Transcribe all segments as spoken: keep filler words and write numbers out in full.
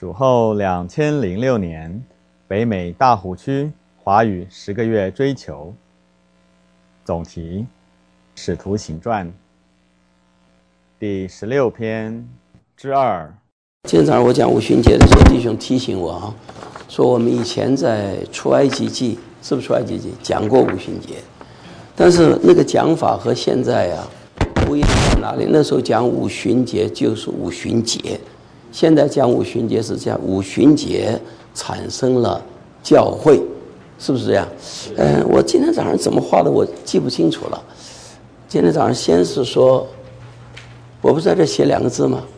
主后两千零六年，北美大湖区华语十个月追求。总题：使徒行传第十六篇之二。 今天早上我讲五旬节的时候，弟兄提醒我啊，说我们以前在出埃及记，是不是出埃及记讲过五旬节？但是那个讲法和现在啊不一样在哪里？那时候讲五旬节就是五旬节，现在讲五旬节是这样，五旬节产生了教会，是不是这样？嗯，我今天早上怎么画的我记不清楚了。今天早上先是说，我不是在这写两个字吗？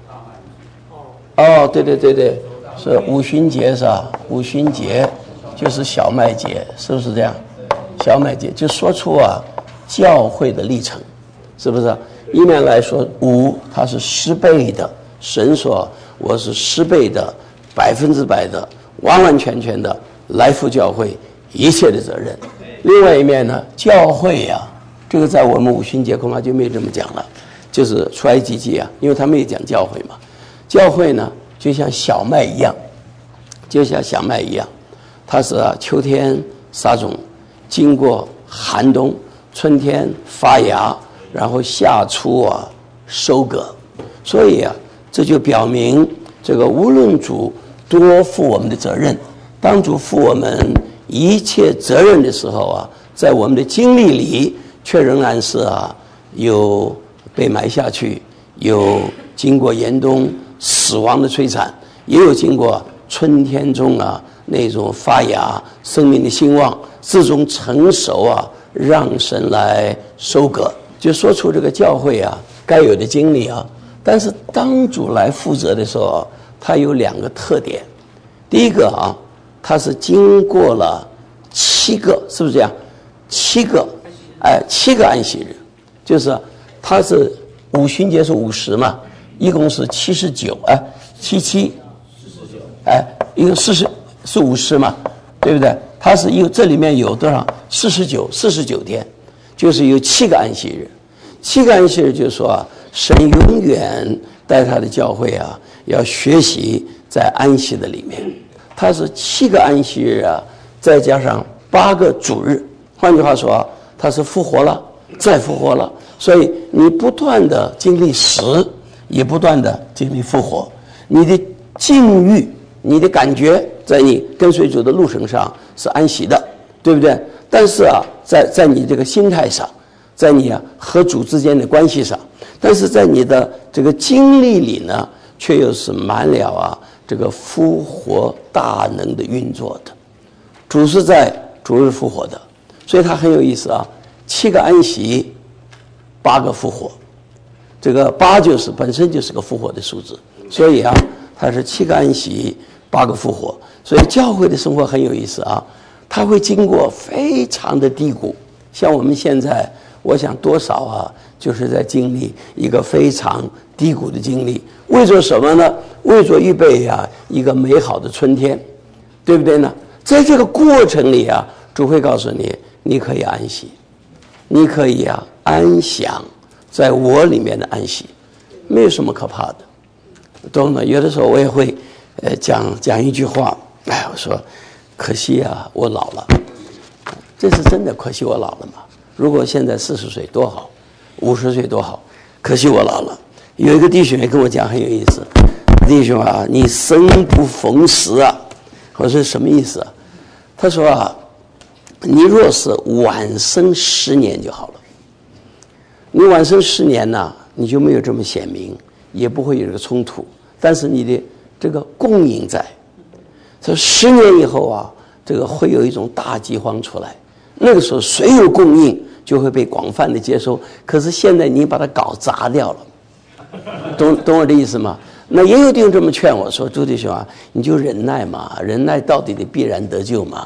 哦，对对对对，是五旬节是吧？五旬节就是小麦节，是不是这样？小麦节就说出啊教会的历程，是不是？一面来说五它是十倍的，神说我是十倍的，百分之百的，完完全全的来负教会一切的责任。另外一面呢，教会啊，这个在我们五旬节恐怕就没有这么讲了，就是出埃及记啊，因为他没有讲教会嘛。教会呢就像小麦一样，就像小麦一样，它是啊秋天撒种，经过寒冬，春天发芽，然后夏初啊收割。所以啊，这就表明这个无论主多负我们的责任，当主负我们一切责任的时候啊，在我们的经历里却仍然是啊有被埋下去，有经过严冬死亡的摧残，也有经过春天中啊那种发芽生命的兴旺，这种成熟啊让神来收割。就说出这个教会啊该有的经历啊。但是当主来负责的时候，它有两个特点。第一个啊，它是经过了七个，是不是这样？七个，哎，七个安息日，就是它是五旬节是五十嘛，一共是七十九，哎，七七，哎，一个四十是五十嘛，对不对？它是有这里面有多少？四十九，四十九天，就是有七个安息日。七个安息日就是说啊，神永远带他的教会啊，要学习在安息的里面。它是七个安息日啊，再加上八个主日。换句话说啊，它是复活了，再复活了。所以你不断的经历死，也不断的经历复活。你的境遇，你的感觉，在你跟随主的路程上是安息的，对不对？但是啊，在在你这个心态上，在你啊和主之间的关系上，但是在你的这个经历里呢，却又是满了啊这个复活大能的运作的。主是在主日复活的，所以它很有意思啊。七个安息，八个复活，这个八就是本身就是个复活的数字，所以啊，它是七个安息，八个复活。所以教会的生活很有意思啊，它会经过非常的低谷，像我们现在。我想多少啊，就是在经历一个非常低谷的经历，为着什么呢？为着预备啊一个美好的春天，对不对呢？在这个过程里啊，主会告诉你，你可以安息，你可以啊安享在我里面的安息，没有什么可怕的，懂吗？有的时候我也会呃讲讲一句话，哎，我说可惜啊，我老了，这是真的，可惜我老了嘛。如果现在四十岁多好，五十岁多好，可惜我老了。有一个弟兄也跟我讲很有意思，弟兄啊，你生不逢时啊。我说什么意思啊？他说啊，你若是晚生十年就好了。你晚生十年呢、啊，你就没有这么显明，也不会有这个冲突，但是你的这个供应在。说十年以后啊，这个会有一种大饥荒出来。那个时候谁有供应就会被广泛的接收，可是现在你把它搞砸掉了，懂懂我的意思吗？那也有弟兄这么劝我说，朱弟兄啊，你就忍耐嘛，忍耐到底得必然得救嘛。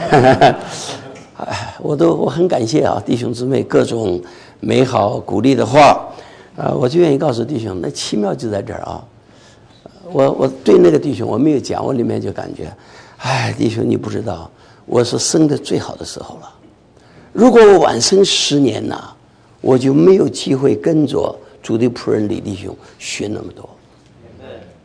哎，我都我很感谢啊，弟兄姊妹各种美好鼓励的话啊，我就愿意告诉弟兄，那奇妙就在这儿啊。我我对那个弟兄我没有讲，我里面就感觉，哎，弟兄你不知道，我是生的最好的时候了。如果我晚生十年呐、啊，我就没有机会跟着主的仆人李弟兄学那么多。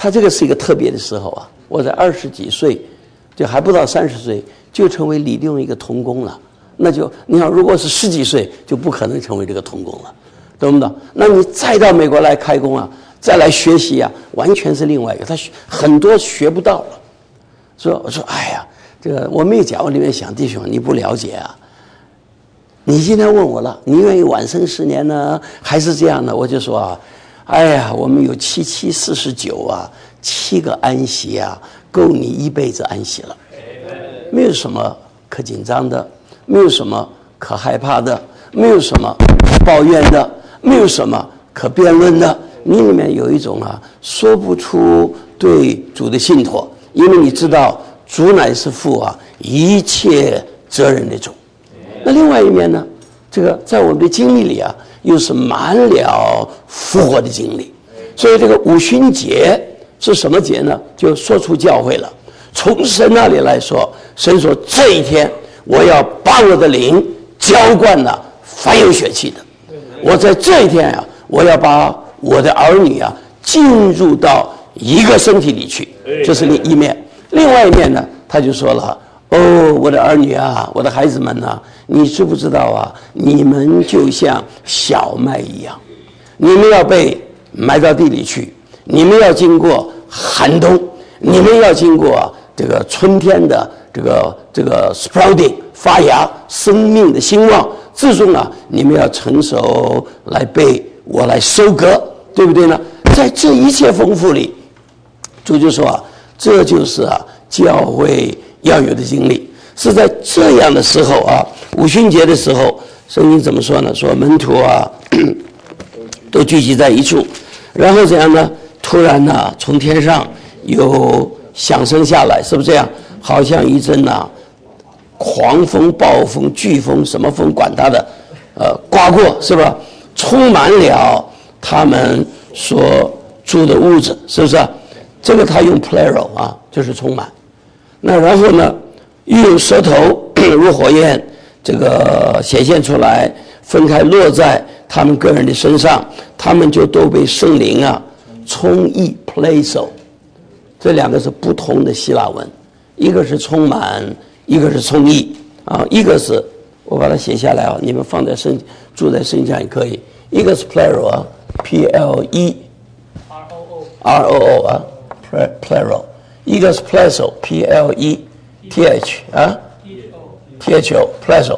他这个是一个特别的时候啊，我在二十几岁，就还不到三十岁，就成为李立用一个同工了。那就你想，如果是十几岁，就不可能成为这个同工了，懂不懂？那你再到美国来开工啊，再来学习啊，完全是另外一个，他很多学不到了。所以我说，哎呀，这个我没有讲，我里面想，弟兄，你不了解啊。你今天问我了，你愿意晚生十年呢，还是这样呢？我就说啊，哎呀，我们有七七四十九啊，七个安息啊，够你一辈子安息了，没有什么可紧张的。没有什么可害怕的，没有什么可抱怨的，没有什么可辩论的。你里面有一种啊，说不出对主的信托，因为你知道主乃是负啊一切责任的主。那另外一面呢，这个在我们的经历里啊，又是满了复活的经历。所以这个五旬节是什么节呢？就说出教会了。从神那里来说，神说这一天我要把我的灵浇灌了凡有血气的。我在这一天啊，我要把我的儿女啊进入到一个身体里去，这是另一面。另外一面呢，他就说了：“哦，我的儿女啊，我的孩子们啊，你知不知道啊？你们就像小麦一样，你们要被埋到地里去，你们要经过寒冬，你们要经过这个春天的。”这个这个 sprouting 发芽，生命的兴旺，最终啊，你们要成熟来被我来收割，对不对呢？在这一切丰富里，主就说啊，这就是啊教会要有的经历。是在这样的时候啊，五旬节的时候，圣经怎么说呢？说门徒啊都聚集在一处，然后怎样呢？突然呢、啊，从天上有响声下来，是不是这样？好像一阵啊，狂风、暴风、飓风，什么风管它的，呃，刮过是吧？充满了他们所住的屋子，是不是？这个他用 plural 啊，就是充满。那然后呢，又有舌头如火焰，这个显现出来，分开落在他们个人的身上，他们就都被圣灵啊充溢 plazo， 这两个是不同的希腊文。一个是充满，一个是充溢啊，一个是我把它写下来啊，你们放在圣住在圣经上也可以。一个是 plural 啊 ，P L E R O O R O O 啊 ，plural， 一个是 pleso，P L E T H 啊 ，T H O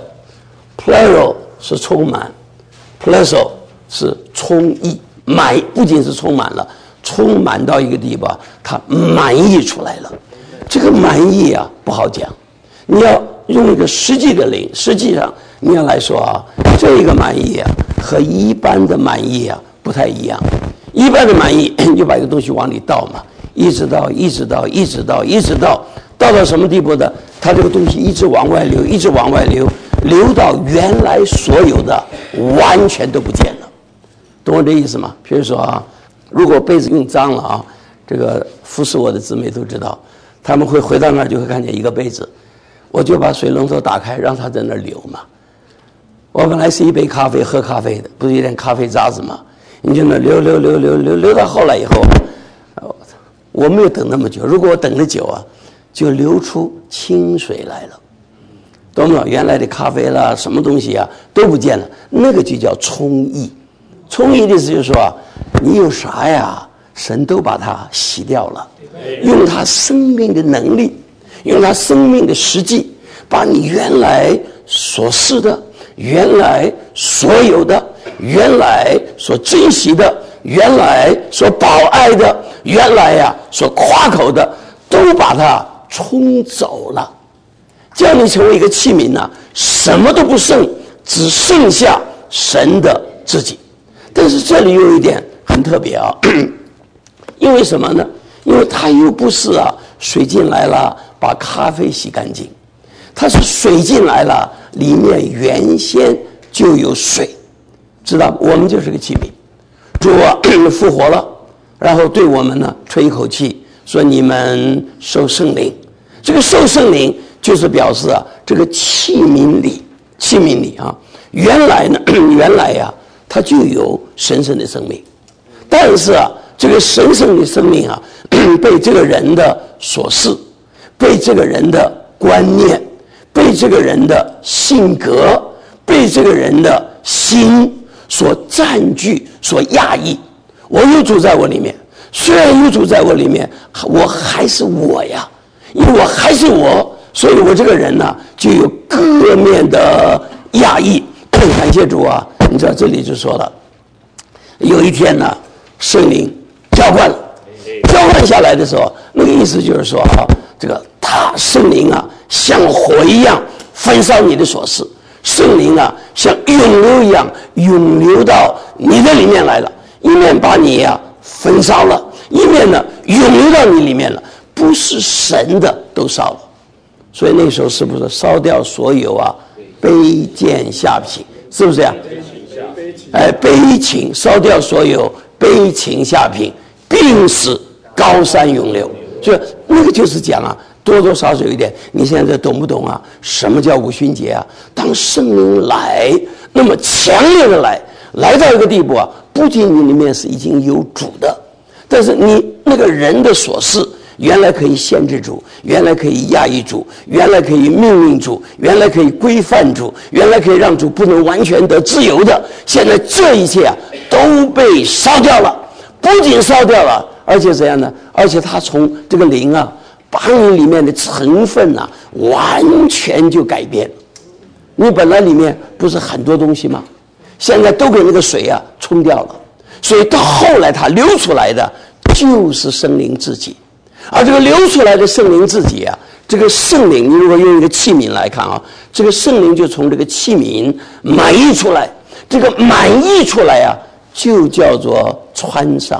pleso，plural 是充满 ，pleso 是充溢，满不仅是充满了，充满到一个地步，它满溢出来了。这个满意啊不好讲，你要用一个实际的灵，实际上你要来说啊，这个满意啊和一般的满意啊不太一样。一般的满意就把一个东西往里倒嘛，一直倒，一直倒，一直倒，一直倒，倒到什么地步的？它这个东西一直往外流，一直往外流，流到原来所有的完全都不见了，懂我这意思吗？比如说啊，如果杯子用脏了啊，这个服侍我的姊妹都知道。他们会回到那儿就会看见一个杯子，我就把水龙头打开，让它在那儿流嘛。我本来是一杯咖啡，喝咖啡的，不是有点咖啡渣子吗？你就那流流流流流流到后来以后，我没有等那么久。如果我等得久啊，就流出清水来了，懂不懂？原来的咖啡啦，什么东西啊都不见了，那个就叫充溢。充溢的意思就是说啊，你有啥呀？神都把它洗掉了，用他生命的能力，用他生命的实际，把你原来所是的，原来所有的，原来所珍惜的，原来所保爱的，原来呀、啊、所夸口的，都把它冲走了，叫你成为一个器皿呢、啊，什么都不剩，只剩下神的自己。但是这里有一点很特别啊。因为什么呢？因为它又不是啊，水进来了把咖啡洗干净，它是水进来了，里面原先就有水，知道我们就是个器皿，主啊复活了，然后对我们呢吹一口气，说你们受圣灵。这个受圣灵就是表示啊，这个器皿里，器皿里啊，原来呢，原来呀、啊，它就有神圣的生命，但是啊。 这个神圣的生命啊，被这个人的所事，被这个人的观念，被这个人的性格，被这个人的心所占据、所压抑。我有主在我里面，虽然有主在我里面，我还是我呀，因为我还是我，所以我这个人呢，就有各面的压抑。感谢主啊！你知道这里就说了，有一天呢，圣灵浇灌了，浇灌下来的时候，那个意思就是说啊，这个他圣灵啊，像火一样焚烧你的所事，圣灵啊，像涌流一样涌流到你的里面来了，一面把你啊焚烧了，一面呢涌流到你里面了，不是神的都烧了。所以那时候是不是烧掉所有啊卑贱下品，是不是呀？哎，悲情烧掉所有悲情下品，并使高山涌流。所以那个就是讲啊，多多少少有一点，你现在懂不懂啊？什么叫五旬节啊？当圣灵来，那么强烈的来，来到一个地步啊，不仅你里面是已经有主的，但是你那个人的所事。原来可以限制主，原来可以压抑主，原来可以命令主，原来可以规范主，原来可以让主不能完全得自由的，现在这一切啊都被烧掉了。不仅烧掉了，而且怎样呢？而且他从这个灵啊，把你里面的成分啊完全就改变。你本来里面不是很多东西吗？现在都给那个水啊冲掉了，所以到后来它流出来的就是圣灵自己。而这个流出来的圣灵自己啊，这个圣灵，你如果用一个器皿来看啊，这个圣灵就从这个器皿满溢出来，这个满溢出来啊，就叫做穿上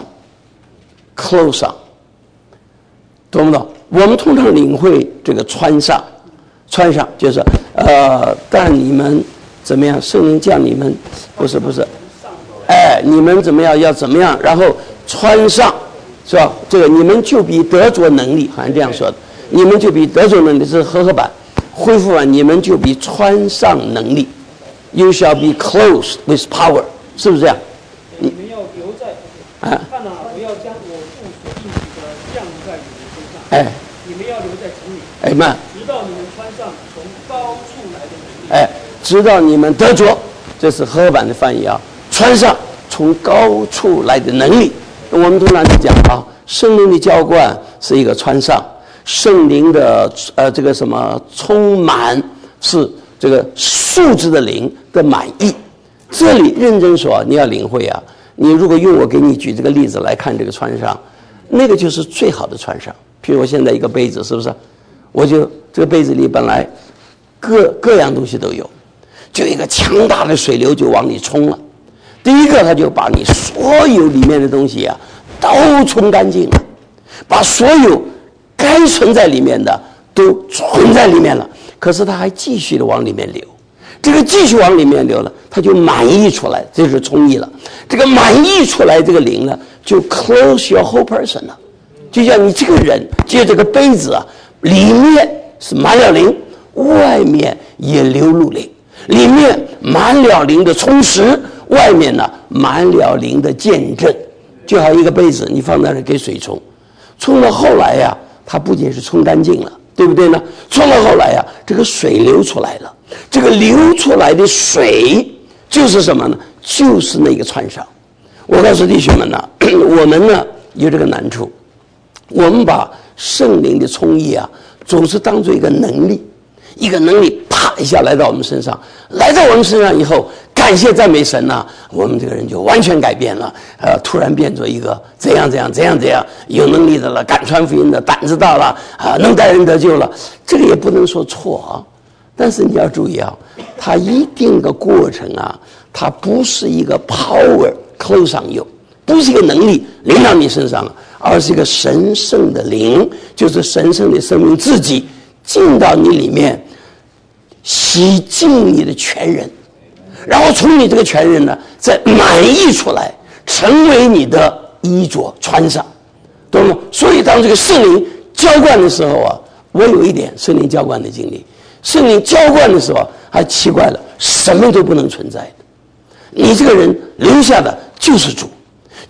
close 上，懂不懂？我们通常领会这个穿上，穿上就是呃，但你们怎么样？圣灵降你们，不是不是，哎，你们怎么样？要怎么样？然后穿上。是吧？这个你们就比得着能力，好像这样说的。你们就比得着能力，这是和合版恢复完，你们就比穿上能力。You shall be clothed with power， 是不是这样？ 你们要留在啊，看啊，我要将我父所应许的降在你们身上。 哎， 你们要留在城里。 哎慢， 直到你们穿上从高处来的能力。 哎，直到你们得着，这是和合版的翻译啊，穿上从高处来的能力。我们通常就讲啊，圣灵的浇灌是一个穿上，圣灵的呃这个什么充满是这个素质的灵的满意。这里认真说，你要领会啊，你如果用我给你举这个例子来看这个穿上，那个就是最好的穿上。譬如我现在一个杯子，是不是？我就这个杯子里本来各各样东西都有，就一个强大的水流就往里冲了。第一个，他就把你所有里面的东西啊都冲干净了，把所有该存在里面的都存在里面了。可是他还继续的往里面流，这个继续往里面流了，他就满溢出来，这就是充溢了。这个满溢出来，这个灵呢，就 close your whole person 了，就像你这个人，就这个杯子啊，里面是满了灵，外面也流入灵，里面满了灵的充实。外面呢满了灵的见证，就好一个杯子，你放在那给水冲，冲到后来呀、啊，它不仅是冲干净了，对不对呢？冲到后来呀、啊，这个水流出来了，这个流出来的水就是什么呢？就是那个穿上。我告诉弟兄们呢，我们呢有这个难处，我们把圣灵的充溢啊，总是当做一个能力，一个能力啪一下来到我们身上，来到我们身上以后。感谢赞美神呐、啊，我们这个人就完全改变了，呃，突然变作一个怎样怎样怎样怎样有能力的了，敢传福音的，胆子大了啊、呃，能带人得救了。这个也不能说错啊，但是你要注意啊，它一定的过程啊，它不是一个 power close 上有，不是一个能力临到你身上了，而是一个神圣的灵，就是神圣的生命自己进到你里面，洗净你的全人。然后从你这个全人呢，再满溢出来，成为你的衣着穿上，懂吗？所以当这个圣灵浇灌的时候啊，我有一点圣灵浇灌的经历。圣灵浇灌的时候还奇怪了，什么都不能存在的，你这个人留下的就是主，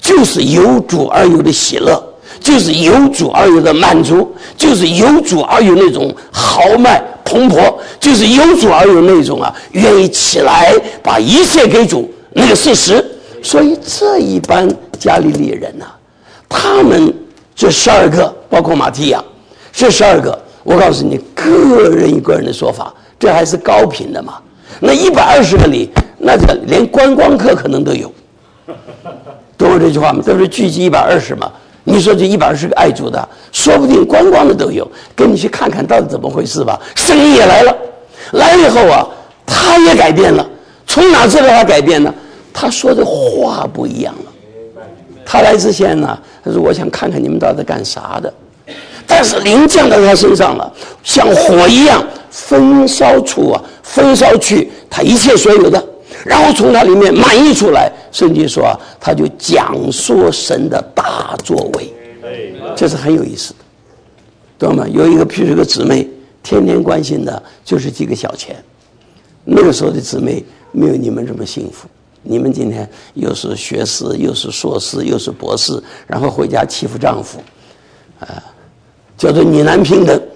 就是由主而有的喜乐，就是由主而有的满足，就是由主而有那种豪迈蓬勃，就是由主而有那种啊愿意起来把一切给主那个事实。所以这一班加利利人呐、啊，他们这十二个，包括马提亚，这十二个，我告诉你，个人一个人的说法，这还是高频的嘛。那一百二十个里，那这个连观光客可能都有，懂我这句话吗？都是聚集一百二十嘛。你说这一百二十个爱主的，说不定观光的都有，跟你去看看到底怎么回事吧。圣灵也来了，来了以后啊，他也改变了。从哪知道他改变呢？他说的话不一样了。他来之前呢，他说我想看看你们到底干啥的。但是灵降到他身上了，像火一样焚烧出啊，焚烧去他一切所有的，然后从他里面满溢出来。圣经说啊，他就讲说神的大作为，这是很有意思的，懂吗？有一个譬如一个姊妹，天天关心的就是几个小钱。那个时候的姊妹没有你们这么幸福，你们今天又是学士，又是硕士，又是博士，然后回家欺负丈夫，啊、呃，叫做女男平等。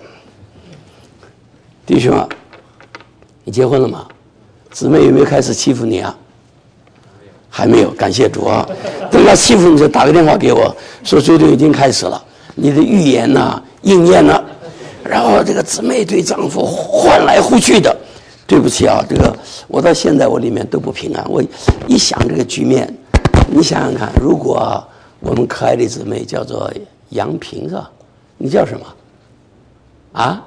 弟兄啊，你结婚了吗？姊妹有没有开始欺负你啊？还没有，感谢主啊！等他欺负你就打个电话给我，说最近已经开始了，你的预言呐、啊、应验了。然后这个姊妹对丈夫换来换去的。对不起啊，这个我到现在我里面都不平安。我一想这个局面，你想想看，如果我们可爱的姊妹叫做杨平是吧？你叫什么？啊？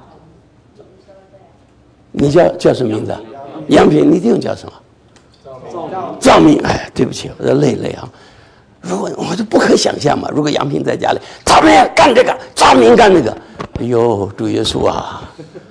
你叫叫什么名字？杨平，你弟兄叫什么？赵明。哎，对不起，我在累累啊。如果我就不可想象嘛，如果杨平在家里，赵明干这个，赵明干那个，哎呦，主耶稣啊，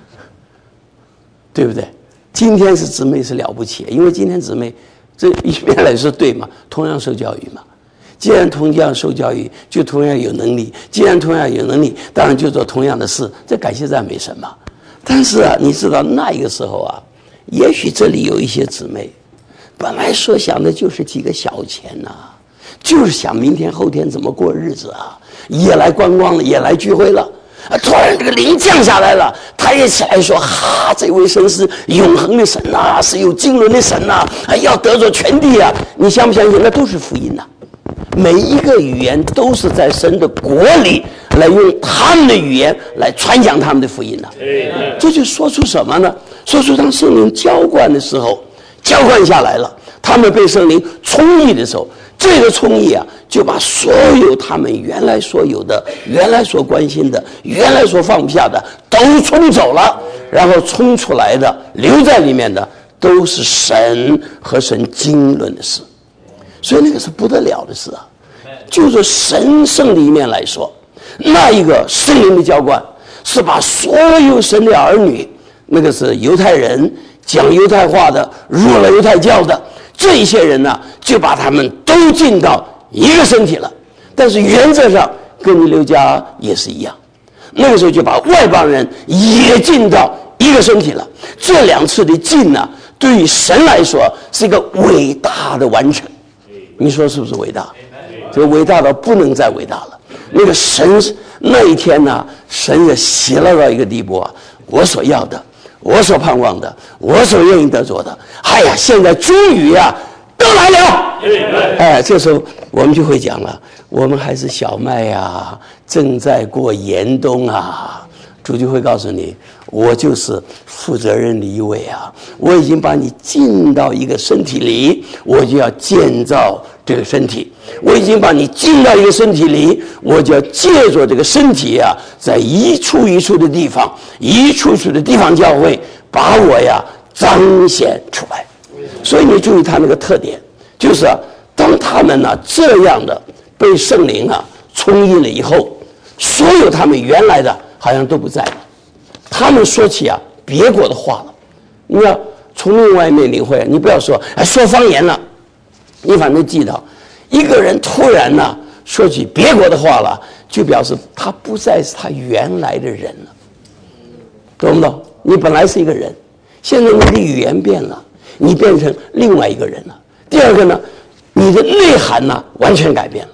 对不对？今天是姊妹是了不起，因为今天姊妹这一面来说对嘛，同样受教育嘛。既然同样受教育，就同样有能力；既然同样有能力，当然就做同样的事。这感谢赞美神嘛。但是啊，你知道那一个时候啊，也许这里有一些姊妹，本来所想的就是几个小钱呐、啊，就是想明天后天怎么过日子啊，也来观光了，也来聚会了。啊！突然这个灵降下来了，他也起来说：“哈，这位神是永恒的神呐、啊，是有经纶的神呐、啊，还要得着全地啊！”你相不相信？那都是福音呐、啊！每一个语言都是在神的国里来用他们的语言来传讲他们的福音呐、啊。这就说出什么呢？说出当圣灵浇灌的时候，浇灌下来了，他们被圣灵充溢的时候。这个充溢啊，就把所有他们原来所有的、原来所关心的、原来所放不下的，都冲走了，然后冲出来的、留在里面的，都是神和神经纶的事。所以那个是不得了的事啊！就是神圣的一面来说，那一个圣灵的浇灌，是把所有神的儿女，那个是犹太人讲犹太话的，入了犹太教的。这一些人呢，就把他们都进到一个身体了。但是原则上跟你刘家也是一样，那个时候就把外邦人也进到一个身体了。这两次的进呢，对于神来说是一个伟大的完成。你说是不是伟大？这个伟大到不能再伟大了。那个神那一天呢，神也喜乐到一个地步啊，我所要的，我所盼望的，我所愿意得着的，哎呀，现在终于啊都来了。哎，这时候我们就会讲了，我们还是小麦呀，正在过严冬啊。主就会告诉你，我就是负责任的一位啊，我已经把你进到一个身体里，我就要建造这个身体。我已经把你进到一个身体里，我就要借着这个身体啊，在一处一处的地方，一处一处的地方教会，把我呀彰显出来。所以你注意他那个特点，就是啊，当他们呢、啊、这样的被圣灵啊充溢了以后，所有他们原来的好像都不在了。他们说起啊别国的话了。你要从另外一面领会，你不要说哎说方言了，你反正记到，一个人突然呢说起别国的话了，就表示他不再是他原来的人了，懂不懂？你本来是一个人，现在你的语言变了，你变成另外一个人了。第二个呢，你的内涵呢完全改变了。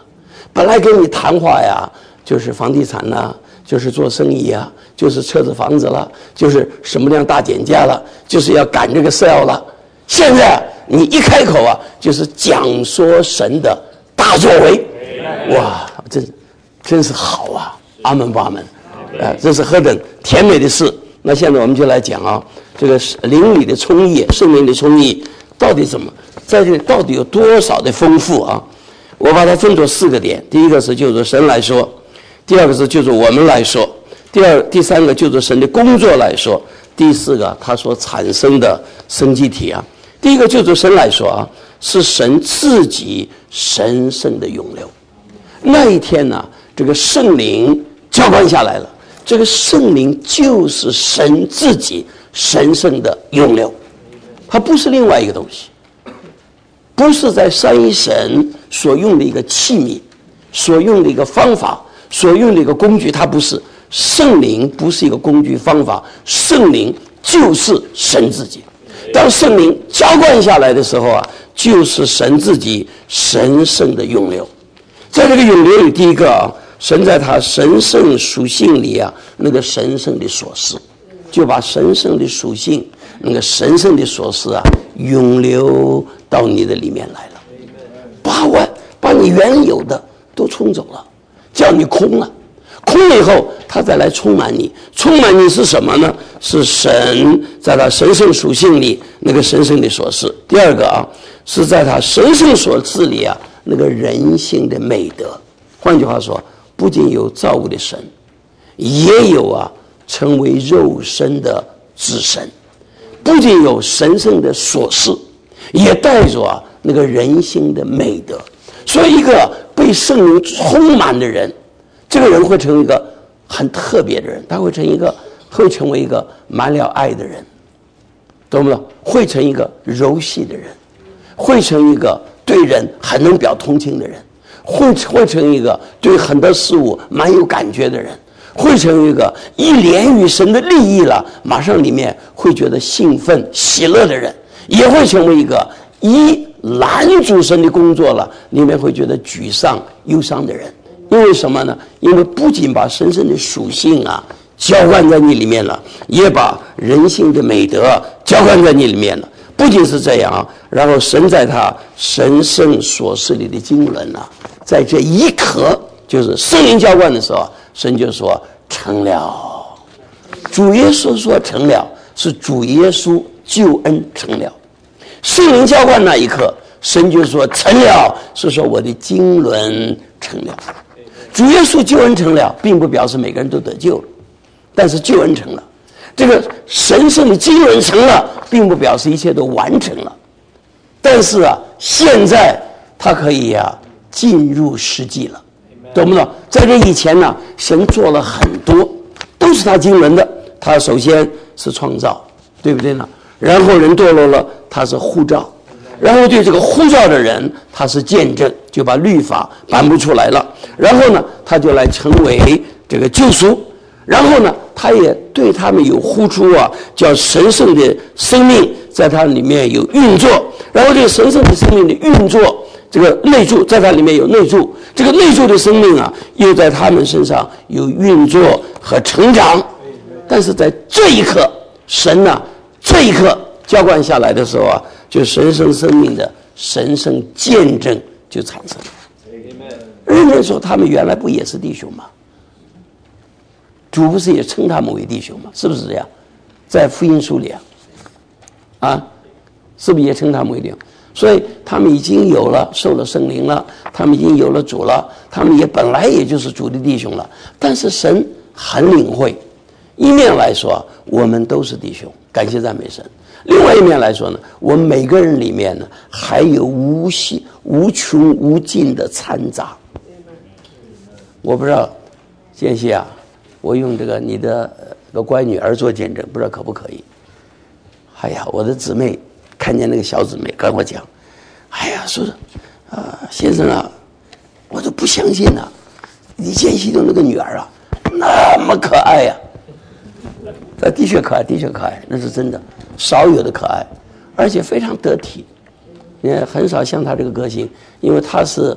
本来跟你谈话呀，就是房地产呐，就是做生意啊，就是车子房子了，就是什么样大减价了，就是要赶这个 sale 了。现在你一开口啊，就是讲说神的大作为，哇，真真是好啊！阿门不阿门？啊，这是何等甜美的事！那现在我们就来讲啊，这个灵里的充溢，圣灵的充溢到底怎么，在这里到底有多少的丰富啊？我把它分作四个点，第一个是就着神来说，第二个是就着我们来说，第二、第三个就着神的工作来说，第四个它所产生的生机体啊。第一个就着神来说啊，是神自己神圣的涌流。那一天呢、啊，这个圣灵浇灌下来了，这个圣灵就是神自己神圣的涌流，它不是另外一个东西，不是在三一神所用的一个器皿，所用的一个方法，所用的一个工具，它不是。圣灵不是一个工具方法，圣灵就是神自己。当圣灵浇灌下来的时候啊，就是神自己神圣的涌流。在这个涌流里，第一个啊，神在他神圣属性里啊，那个神圣的所示，就把神圣的属性，那个神圣的所示啊，涌流到你的里面来了，把完把你原有的都冲走了，叫你空了。空了以后，他再来充满你。充满你是什么呢？是神在他神圣属性里那个神圣的所示。第二个啊，是在他神圣所示里啊那个人性的美德。换句话说，不仅有造物的神，也有啊成为肉身的子神。不仅有神圣的所示，也带着啊那个人性的美德。所以，一个被圣灵充满的人，这个人会成为一个很特别的人，他会成一个会成为一个满了爱的人，懂不懂？会成一个柔细的人，会成一个对人很能表同情的人，会会成一个对很多事物蛮有感觉的人，会成一个一连与神的利益了，马上里面会觉得兴奋喜乐的人，也会成为一个一拦阻神的工作了，里面会觉得沮丧忧伤的人。因为什么呢？因为不仅把神圣的属性啊浇灌在你里面了，也把人性的美德浇灌在你里面了。不仅是这样啊，然后神在他神圣所示里的经纶啊，在这一刻就是圣灵浇灌的时候，神就说成了。主耶稣说成了，是主耶稣救恩成了。圣灵浇灌那一刻，神就说成了，是说我的经纶成了。主耶稣救恩成了，并不表示每个人都得救了，但是救恩成了。这个神圣的经纶成了，并不表示一切都完成了。但是啊，现在他可以啊进入实际了，懂不懂？在这以前呢，神做了很多，都是他经纶的。他首先是创造，对不对呢？然后人堕落了，他是呼召。然后对这个呼召的人，他是见证，就把律法颁布出来了。然后呢，他就来成为这个救赎。然后呢，他也对他们有呼出啊，叫神圣的生命在他里面有运作。然后这个神圣的生命的运作，这个内住在他里面有内住，这个内住的生命啊，又在他们身上有运作和成长。但是在这一刻，神呢、啊，这一刻浇灌下来的时候啊，就神圣生命的神圣见证就产生了。人们说他们原来不也是弟兄吗？主不是也称他们为弟兄吗？是不是这样？在福音书里啊，啊，是不是也称他们为弟兄？所以他们已经有了受了圣灵了，他们已经有了主了，他们也本来也就是主的弟兄了。但是神很领会，一面来说我们都是弟兄，感谢赞美神。另外一面来说呢，我们每个人里面呢，还有无限无穷无尽的掺杂。我不知道间隙啊，我用这个你的个乖女儿做见证，不知道可不可以？哎呀，我的姊妹看见那个小姊妹跟我讲，哎呀，说啊、呃，先生啊，我都不相信呐、啊，你间隙的那个女儿啊，那么可爱呀、啊，她的确可爱，的确可爱，那是真的。少有的可爱，而且非常得体，也很少像他这个个性，因为他是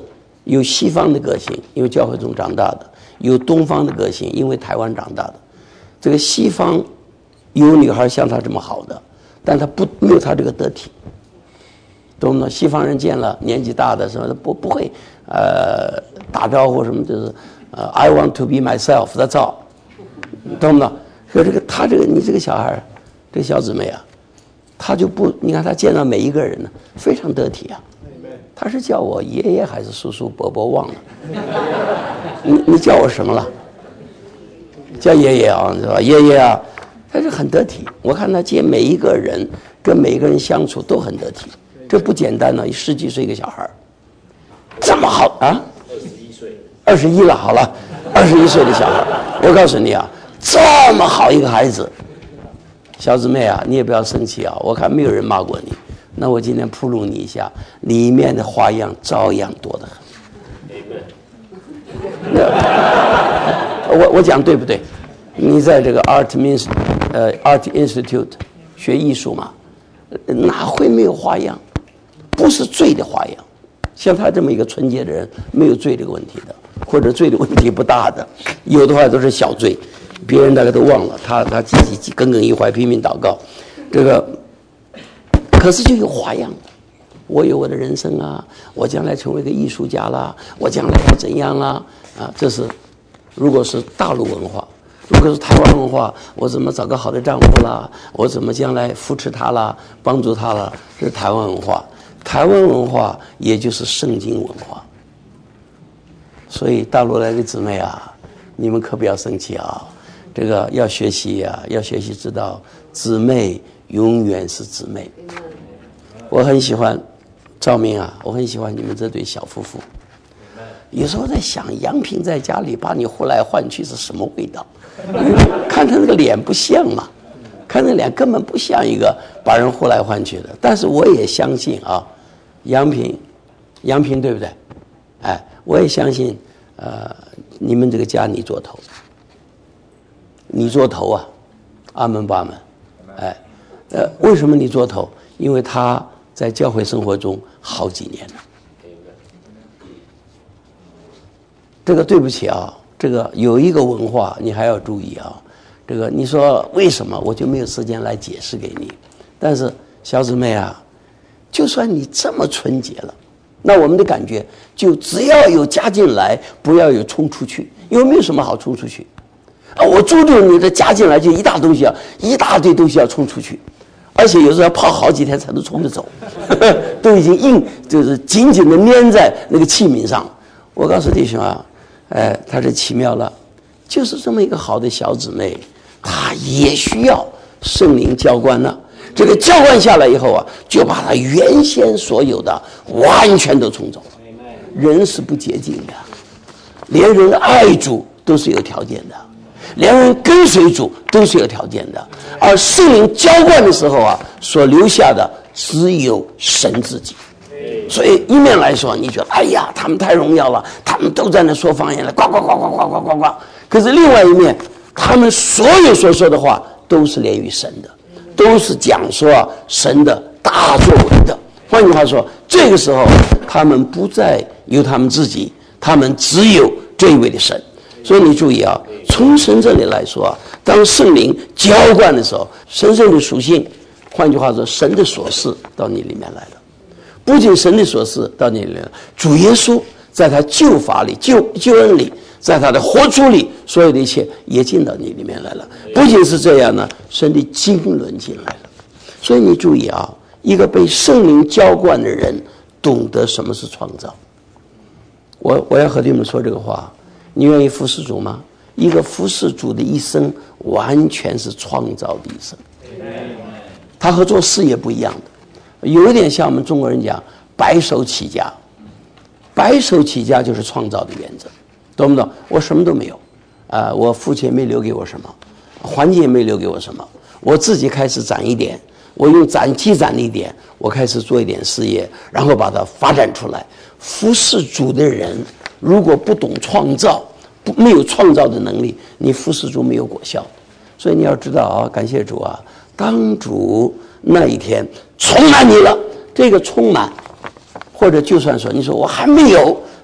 有西方的个性，因为教会中长大的；有东方的个性，因为台湾长大的。这个西方有女孩像她这么好的，但她不没有她这个得体，懂吗？西方人见了年纪大的什么的不不会呃打招呼什么，就是呃 I want to be myself， that's all， 懂吗？说这个他这个你这个小孩，这个小姊妹啊，他就不，你看他见到每一个人呢，非常得体啊。他是叫我爷爷还是叔叔伯伯忘了？你你叫我什么了？叫爷爷啊，是吧？爷爷啊，他是很得体。我看他见每一个人，跟每一个人相处都很得体，这不简单呢。十几岁一个小孩，这么好啊？二十一岁，二十一了，好了，二十一岁的小孩，我告诉你啊，这么好一个孩子，小姊妹啊，你也不要生气啊。我看没有人骂过你。那我今天铺路你一下，里面的花样照样多得很。我我讲对不对？你在这个 Art Min 呃 Art Institute 学艺术嘛，哪会没有花样？不是罪的花样。像他这么一个纯洁的人，没有罪这个问题的，或者罪的问题不大的，有的话都是小罪，别人大概都忘了，他他自己耿耿于怀，拼命祷告，这个。可是就有花样，我有我的人生啊，我将来成为一个艺术家啦，我将来要怎样啦？啊，这是如果是大陆文化，如果是台湾文化，我怎么找个好的丈夫啦？我怎么将来扶持他啦，帮助他啦？这是台湾文化。台湾文化也就是圣经文化。所以大陆来的姊妹啊，你们可不要生气啊！这个要学习啊，要学习知道姊妹永远是姊妹。我很喜欢赵明啊，我很喜欢你们这对小夫妇。有时候在想，杨平在家里把你呼来唤去是什么味道？看他那个脸不像嘛，看那脸根本不像一个把人呼来唤去的。但是我也相信啊，杨平，杨平对不对？哎，我也相信，呃，你们这个家你做头，你做头啊，阿门巴门，哎，呃，为什么你做头？因为他在教会生活中好几年了。这个对不起啊，这个有一个文化你还要注意啊。这个你说为什么，我就没有时间来解释给你。但是小姊妹啊，就算你这么纯洁了，那我们的感觉就只要有加进来，不要有冲出去，因为没有什么好冲出去。啊，我注定你的加进来就一大东西啊，一大堆东西要冲出去。而且有时候要泡好几天才能冲得走，呵呵，都已经硬，就是紧紧的粘在那个器皿上。我告诉弟兄啊，哎，他是奇妙了，就是这么一个好的小姊妹，她也需要圣灵浇灌呢。这个浇灌下来以后啊，就把她原先所有的完全都冲走了。人是不洁净的，连人爱主都是有条件的。连人跟随主都是有条件的，而圣灵浇灌的时候啊，所留下的只有神自己。所以一面来说，你觉得哎呀，他们太荣耀了，他们都在那说方言了，呱呱呱呱呱呱呱呱。可是另外一面，他们所有所说的话都是连于神的，都是讲说神的大作为的。换句话说，这个时候他们不再有他们自己，他们只有这一位的神。所以你注意啊，从神这里来说啊，当圣灵浇灌的时候，神圣的属性，换句话说，神的所事到你里面来了。不仅神的所事到你里面来了，主耶稣在他救法里、救救恩里，在他的活出里，所有的一切也进到你里面来了。不仅是这样呢，神的经纶进来了。所以你注意啊，一个被圣灵浇灌的人，懂得什么是创造。我我要和你们说这个话。你愿意服侍主吗？一个服侍主的一生完全是创造的一生，他和做事业不一样的，有一点像我们中国人讲白手起家。白手起家就是创造的原则，懂不懂？我什么都没有啊、呃，我父亲没留给我什么，环境也没留给我什么，我自己开始攒一点，我用攒积攒的一点，我开始做一点事业，然后把它发展出来。服侍主的人如果不懂创造，不没有创造的能力，你服侍主没有果效。所以你要知道啊，感谢主啊，当主那一天充满你了，这个充满，或者就算说你说我还没有，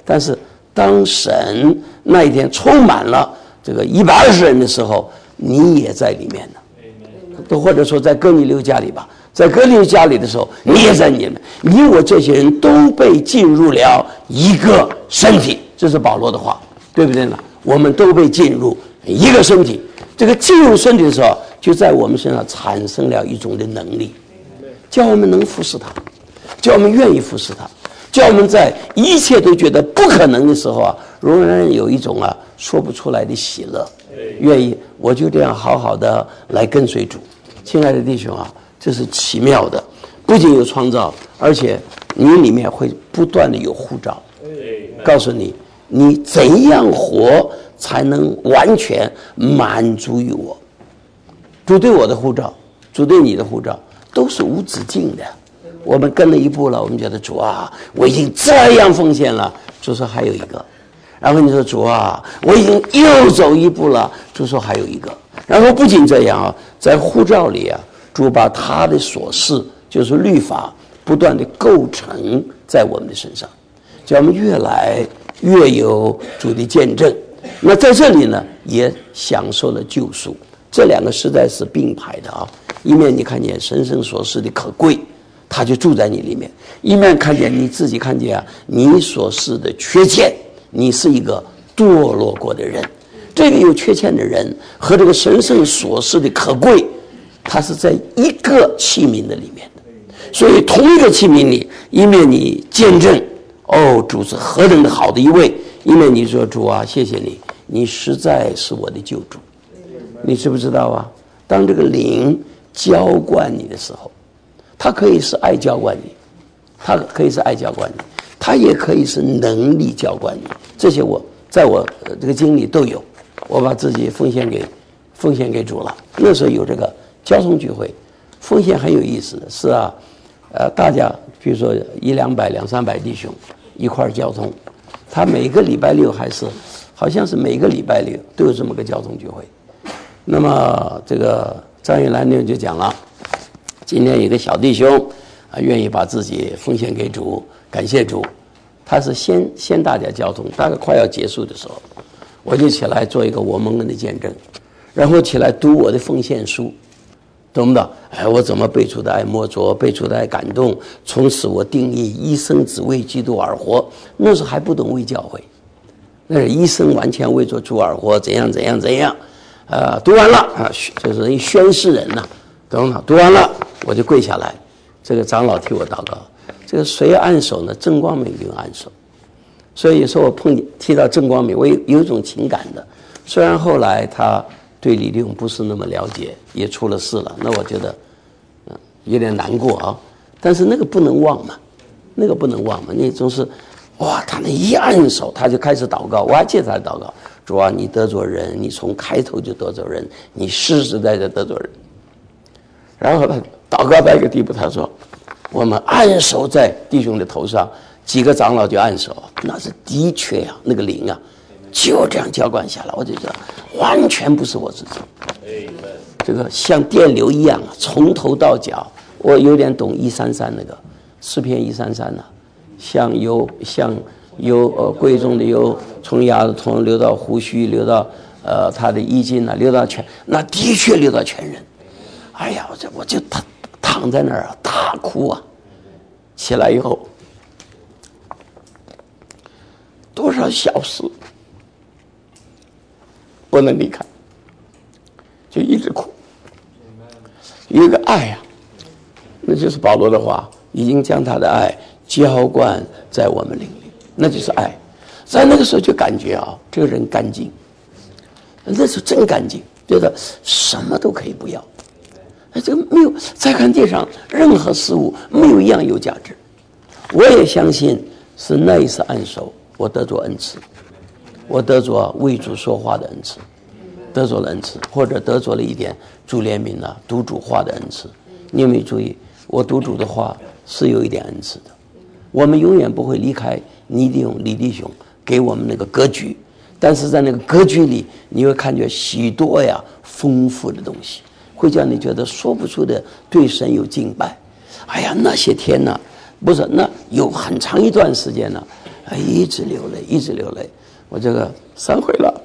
但是当神那一天充满了这个一百二十人的时候，你也在里面呢。都或者说在哥尼流家里吧，在哥尼流家里的时候，你也在里面。你我这些人都被进入了一个身体，这是保罗的话，对不对呢？我们都被进入一个身体。这个进入身体的时候，就在我们身上产生了一种的能力，叫我们能服侍他，叫我们愿意服侍他，叫我们在一切都觉得不可能的时候啊，仍然有一种啊说不出来的喜乐，愿意我就这样好好的来跟随主。亲爱的弟兄啊，这是奇妙的，不仅有创造，而且你里面会不断的有呼召，告诉你你怎样活才能完全满足于我。主对我的呼召，主对你的呼召都是无止境的。我们跟了一步了，我们觉得主啊，我已经这样奉献了，主说还有一个。然后你说主啊，我已经又走一步了，主说还有一个。然后不仅这样啊，在呼召里啊，主把他的所事，就是律法，不断的构成在我们的身上，叫我们越来越有主的见证。那在这里呢，也享受了救赎。这两个实在是并排的啊，一面你看见神圣所示的可贵，他就住在你里面；一面看见你自己看见啊，你所示的缺陷，你是一个堕落过的人。这个有缺陷的人和这个神圣所示的可贵，它是在一个器皿的里面的。所以同一个器皿里，一面你见证哦，主是何等的好的一位，一面你说主啊，谢谢你，你实在是我的救主。你知不知道啊？当这个灵浇灌你的时候，它可以是爱浇灌你，它可以是爱浇灌你，它也可以是能力浇灌你。这些我在我这个经历都有，我把自己奉献给奉献给主了。那时候有这个交通聚会，奉献很有意思的是啊，呃，大家比如说一两百、两三百弟兄一块儿交通，他每个礼拜六还是好像是每个礼拜六都有这么个交通聚会。那么这个张玉兰呢就讲了，今天有个小弟兄啊，愿意把自己奉献给主，感谢主。他是先先大家交通，大概快要结束的时候，我就起来做一个我蒙恩的见证，然后起来读我的奉献书，懂不懂？哎，我怎么背出的爱摸着，背出的爱感动，从此我定义一生只为基督而活。那时候还不懂为教会，那是一生完全为着主而活，怎样怎样怎样。呃，读完了啊，就是一宣誓人呐、啊，懂吗？读完了我就跪下来，这个长老替我祷告。这个谁按手呢？郑光明就按手。所以有时候我碰提到郑光明，我有有一种情感的。虽然后来他对李立勇不是那么了解，也出了事了，那我觉得嗯有点难过啊。但是那个不能忘嘛，那个不能忘嘛。你总是哇，他那一按手，他就开始祷告。我还记得他的祷告。主啊，你得罪人，你从开头就得罪人，你实实在在得罪人。然后他祷告到一个地步，他说：“我们按手在弟兄的头上，几个长老就按手，那是的确啊，那个灵啊，就这样浇灌下来。我就觉得完全不是我自己，这个像电流一样啊，从头到脚。我有点懂一三三那个诗篇一三三呢，像有像。”由呃贵重的油从牙头流到胡须，流到呃他的衣襟呢，流到全，那的确流到全人。哎呀，我就我就躺躺在那儿啊，大哭啊。起来以后，多少小时不能离开，就一直哭。有一个爱呀、啊，那就是保罗的话，已经将他的爱浇灌在我们灵里。那就是爱，在那个时候就感觉啊，这个人干净，那时候真干净，觉得什么都可以不要，哎，这个没有再看地上任何事物，没有一样有价值。我也相信是那一次按手，我得着恩赐，我得着为主说话的恩赐，得着了恩赐，或者得着了一点主怜悯啊、读主话的恩赐。你有没有注意，我读主的话是有一点恩赐的。我们永远不会离开倪弟兄、李弟兄给我们那个格局，但是在那个格局里，你会看见许多呀丰富的东西，会叫你觉得说不出的对神有敬拜。哎呀，那些天呢，不是那有很长一段时间呢， 啊，一直流泪，一直流泪。我这个三回了，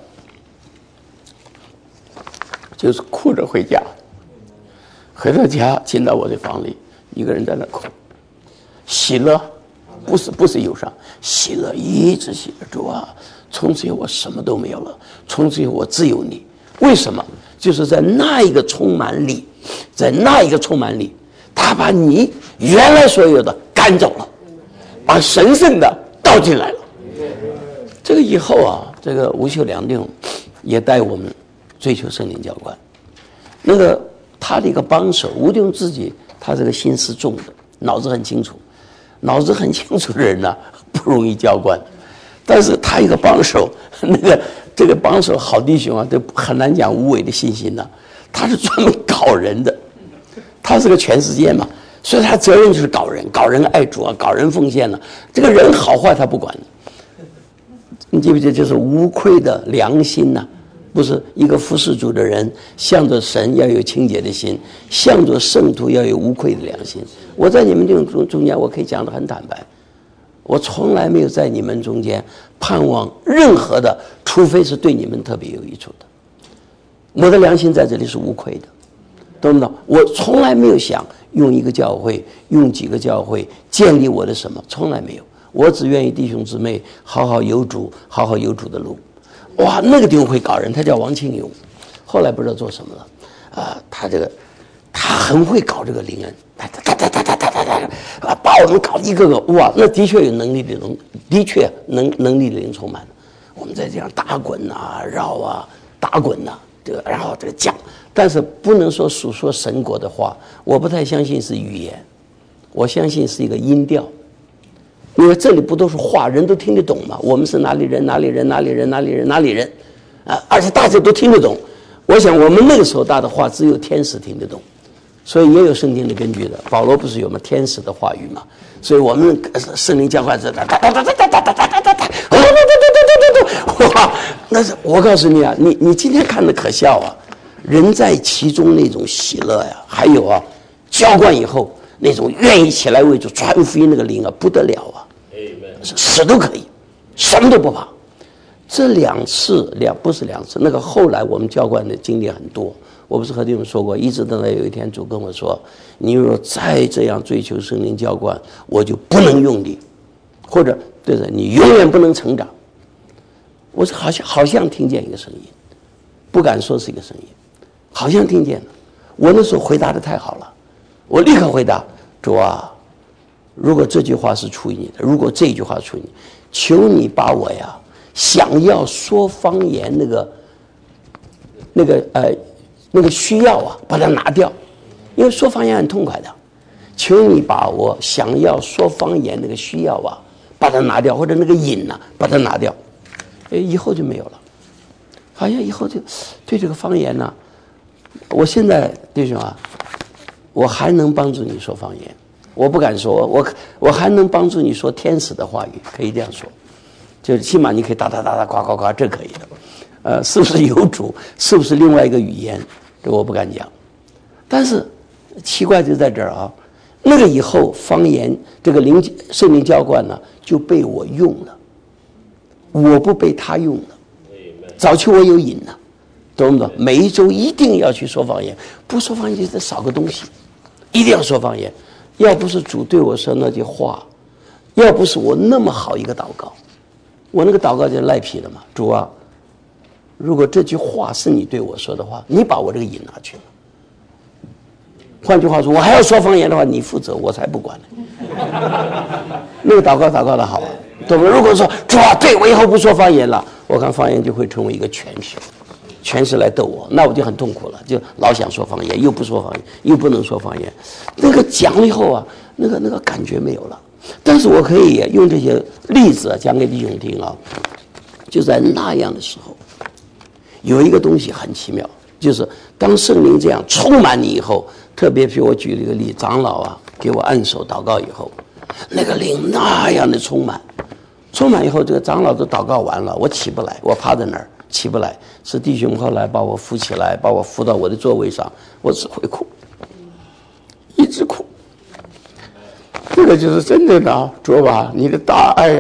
就是哭着回家。回到家，进到我的房里，一个人在那哭，喜乐，不是不是忧伤，喜乐，一直喜乐。主啊，从此以后我什么都没有了，从此以后我只有你。为什么？就是在那一个充满里，在那一个充满里，他把你原来所有的赶走了，把神圣的倒进来了。这个以后啊，这个吴秀良弟兄也带我们追求圣灵浇灌。那个他的一个帮手，吴弟兄自己他这个心思重的，脑子很清楚，脑子很清楚的人呢、啊、不容易浇灌，但是他一个帮手，那个这个帮手好弟兄啊，都很难讲无为的信心呢、啊。他是专门搞人的，他是个全世界嘛，所以他责任就是搞人，搞人爱主啊，搞人奉献呢、啊。这个人好坏他不管。你记不记得，就是无愧的良心呐、啊？不是一个服侍主的人，向着神要有清洁的心，向着圣徒要有无愧的良心。我在你们这种中中间，我可以讲得很坦白，我从来没有在你们中间盼望任何的，除非是对你们特别有益处的。我的良心在这里是无愧的，懂不懂？我从来没有想用一个教会，用几个教会建立我的什么，从来没有。我只愿意弟兄姊妹好好有主，好好有主的路。哇，那个弟兄会搞人，他叫王庆勇，后来不知道做什么了啊、呃。他这个他很会搞这个灵恩，他他他他他他他他啊，把我们搞一个个哇，那的确有能力的人，的确能能力的人充满了。我们在这样打滚啊、绕啊、打滚呐、啊，这个然后这个讲，但是不能说述说神国的话，我不太相信是语言，我相信是一个音调。因为这里不都是话，人都听得懂嘛？我们是哪里人，哪里人，哪里人，哪里人，哪里人，啊！而且大家都听得懂。我想我们那个时候大的话，只有天使听得懂，所以也有圣经的根据的。保罗不是有吗？天使的话语嘛？所以我们圣灵讲话是哒哒哒哒哒哒哒哒哒哒哒哒哒，哇！那是我告诉你啊，你你今天看的可笑啊，人在其中那种喜乐呀，还有啊，浇灌以后。那种愿意起来为主传福音那个灵啊，不得了啊！死都可以，什么都不怕。这两次两不是两次，那个后来我们浇灌的经历很多。我不是和你们说过，一直等到有一天主跟我说：“你若再这样追求圣灵浇灌，我就不能用你，或者对的，你永远不能成长。”我是好像好像听见一个声音，不敢说是一个声音，好像听见了。我那时候回答的太好了。我立刻回答主啊，如果这句话是出于你的，如果这句话出于你，求你把我呀想要说方言那个那个呃那个需要啊把它拿掉，因为说方言很痛快的。求你把我想要说方言那个需要啊把它拿掉，或者那个瘾啊把它拿掉，哎，以后就没有了。好像以后就对这个方言呢、啊，我现在弟兄啊。我还能帮助你说方言，我不敢说，我我还能帮助你说天使的话语，可以这样说，就是起码你可以哒哒哒哒呱呱呱，这可以的。呃，是不是有主？是不是另外一个语言？这我不敢讲。但是奇怪就在这儿啊，那个以后方言这个灵圣灵浇灌呢，就被我用了，我不被他用了。早期我有瘾呢，懂不懂？每一周一定要去说方言，不说方言就得少个东西。一定要说方言，要不是主对我说那句话，要不是我那么好一个祷告，我那个祷告就赖皮了嘛。主啊，如果这句话是你对我说的话，你把我这个瘾拿去了。换句话说，我还要说方言的话，你负责，我才不管呢。那个祷告祷告的好啊，懂吗？如果说主啊，对我以后不说方言了，我看方言就会成为一个权势。全是来逗我，那我就很痛苦了，就老想说方言，又不说方言，又不能说方言。那个讲了以后啊，那个那个感觉没有了。但是我可以用这些例子啊讲给弟兄听啊，就在那样的时候，有一个东西很奇妙，就是当圣灵这样充满你以后，特别比如我举了一个例，长老啊给我按手祷告以后，那个灵那样的充满，充满以后，这个长老都祷告完了，我起不来，我趴在那儿。起不来，是弟兄后来把我扶起来，把我扶到我的座位上，我只会哭，一直哭。这个就是真正的主啊，你的大爱呀、啊，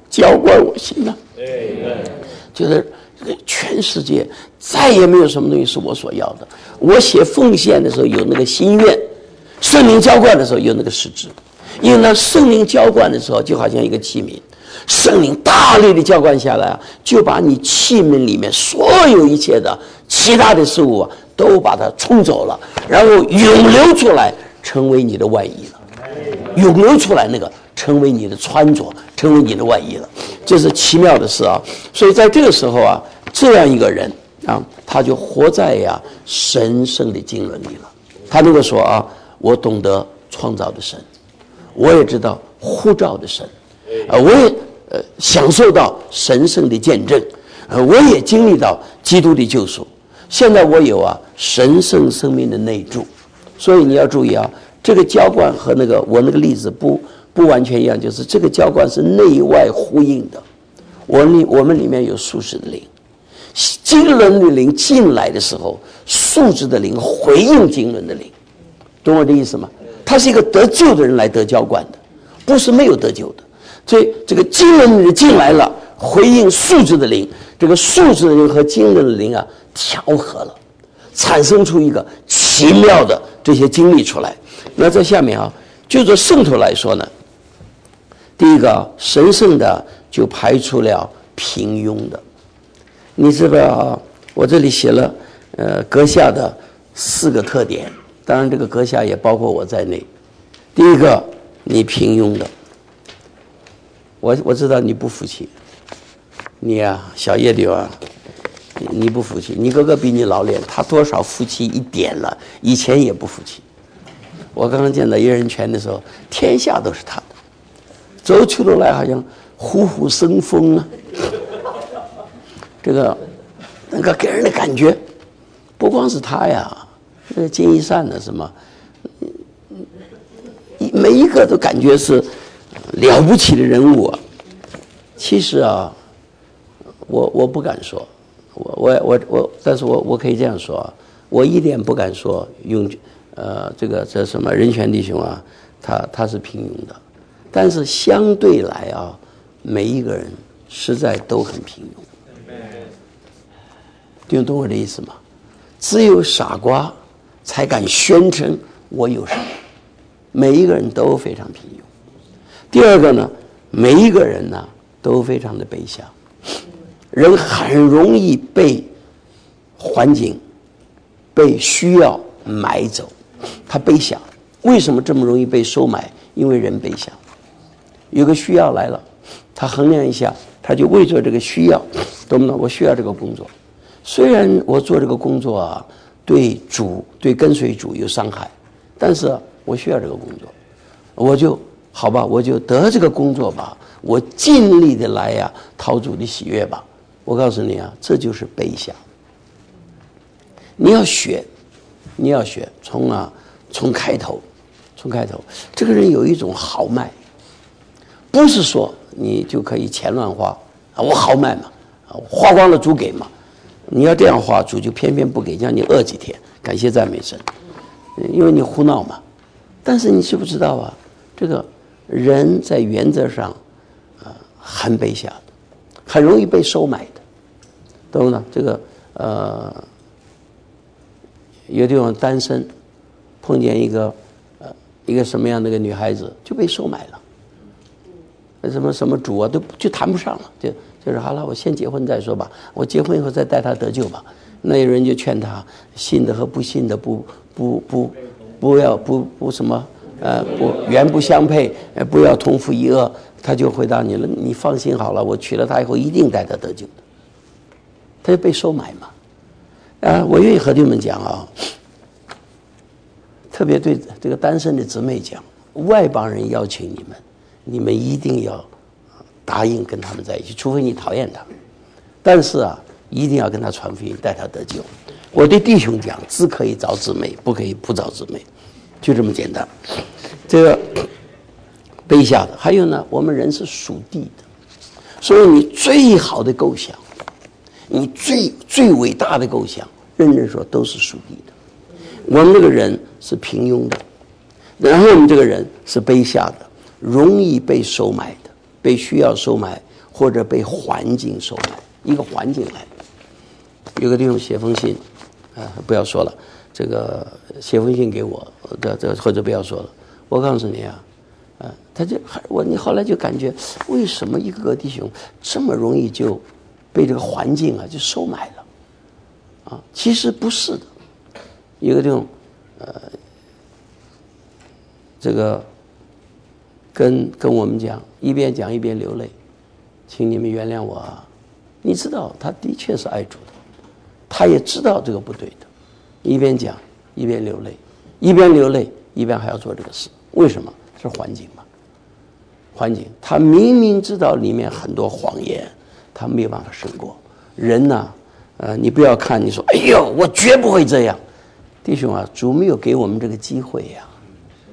浇灌我心了。觉得全世界再也没有什么东西是我所要的。我写奉献的时候有那个心愿，圣灵浇灌的时候有那个实质。因为呢，圣灵浇灌的时候就好像一个器皿，圣灵大力的浇灌下来啊，就把你器皿里面所有一切的其他的事物啊，都把它冲走了，然后涌流出来，成为你的外衣了。涌流出来那个，成为你的穿着，成为你的外衣了。这是奇妙的事啊！所以在这个时候啊，这样一个人啊，他就活在呀、啊、神圣的经纶里了。他能够说啊，我懂得创造的神，我也知道呼召的神，啊，我也呃享受到神圣的见证，呃，我也经历到基督的救赎。现在我有啊神圣生命的内住，所以你要注意啊，这个浇灌和那个我那个例子不不完全一样，就是这个浇灌是内外呼应的。我里我们里面有素质的灵，经纶的灵进来的时候，素质的灵回应经纶的灵，懂我的意思吗？他是一个得救的人来得浇灌的，不是没有得救的。所以这个经纶的灵进来了，回应素质的灵，这个素质的灵和经纶的灵啊调和了，产生出一个奇妙的这些经历出来。那在下面啊，就做圣徒来说呢，第一个神圣的就排除了平庸的。你知道啊，我这里写了呃阁下的四个特点，当然这个阁下也包括我在内。第一个，你平庸的，我我知道你不服气，你呀、啊、小叶柳啊，你不服气，你哥哥比你老练，他多少服气一点了，以前也不服气。我刚刚见到一人拳的时候，天下都是他的，走起路来好像虎虎生风啊，这个那个给人的感觉，不光是他呀，那个金一善的什么，每一个都感觉是了不起的人物啊。其实啊，我我不敢说，我我我我，但是我我可以这样说啊，我一点不敢说用呃这个这什么人权弟兄啊，他他是平庸的，但是相对来啊，每一个人实在都很平庸。听懂我的意思吗？只有傻瓜才敢宣称我有什么，每一个人都非常平庸。第二个呢，每一个人呢都非常的悲伤，人很容易被环境、被需要买走，他悲伤。为什么这么容易被收买？因为人悲伤，有个需要来了，他衡量一下，他就为做这个需要，懂不懂？我需要这个工作，虽然我做这个工作啊，对主、对跟随主有伤害，但是我需要这个工作，我就好吧，我就得这个工作吧，我尽力的来呀、啊，讨主的喜悦吧。我告诉你啊，这就是悲伤。你要学，你要学，从啊，从开头，从开头，这个人有一种豪迈，不是说你就可以钱乱花啊，我豪迈嘛，啊，花光了主给嘛。你要这样花，主就偏偏不给，让你饿几天。感谢赞美神，因为你胡闹嘛。但是你知不知道啊？这个人在原则上，啊、呃，很卑下的，很容易被收买的，懂不懂？这个呃，有地方单身，碰见一个呃一个什么样的一个女孩子就被收买了，什么什么主啊都就谈不上了，就。就是好了，我先结婚再说吧。我结婚以后再带他得救吧。那有人就劝他，信的和不信的不不不不要不不什么呃不原不相配，呃不要同父异恶。他就回答你了，你放心好了，我娶了她以后一定带他得救的。他就被收买嘛。啊，我愿意和你们讲啊，特别对这个单身的姊妹讲，外邦人邀请你们，你们一定要答应跟他们在一起，除非你讨厌他，但是啊，一定要跟他传福音，带他得救。我对弟兄讲，只可以找姊妹，不可以不找姊妹，就这么简单。这个卑下的，还有呢，我们人是属地的，所以你最好的构想，你最最伟大的构想，认真说都是属地的。我们这个人是平庸的，然后我们这个人是卑下的，容易被收买的。被需要收买， 或者被环境收买，一个环境来。有个弟兄写封信，啊、呃，不要说了，这个写封信给我，这这或者不要说了。我告诉你啊，啊、呃，他就我你后来就感觉，为什么一个个弟兄这么容易就被这个环境啊就收买了？啊，其实不是的。有个弟兄，呃，这个跟跟我们讲，一边讲一边流泪，请你们原谅我啊。你知道，他的确是爱主的，他也知道这个不对的，一边讲一边流泪，一边流泪一边还要做这个事，为什么？是环境嘛？环境，他明明知道里面很多谎言，他没有办法胜过。人呢、啊，呃，你不要看你说，哎呦，我绝不会这样，弟兄啊，主没有给我们这个机会呀、啊。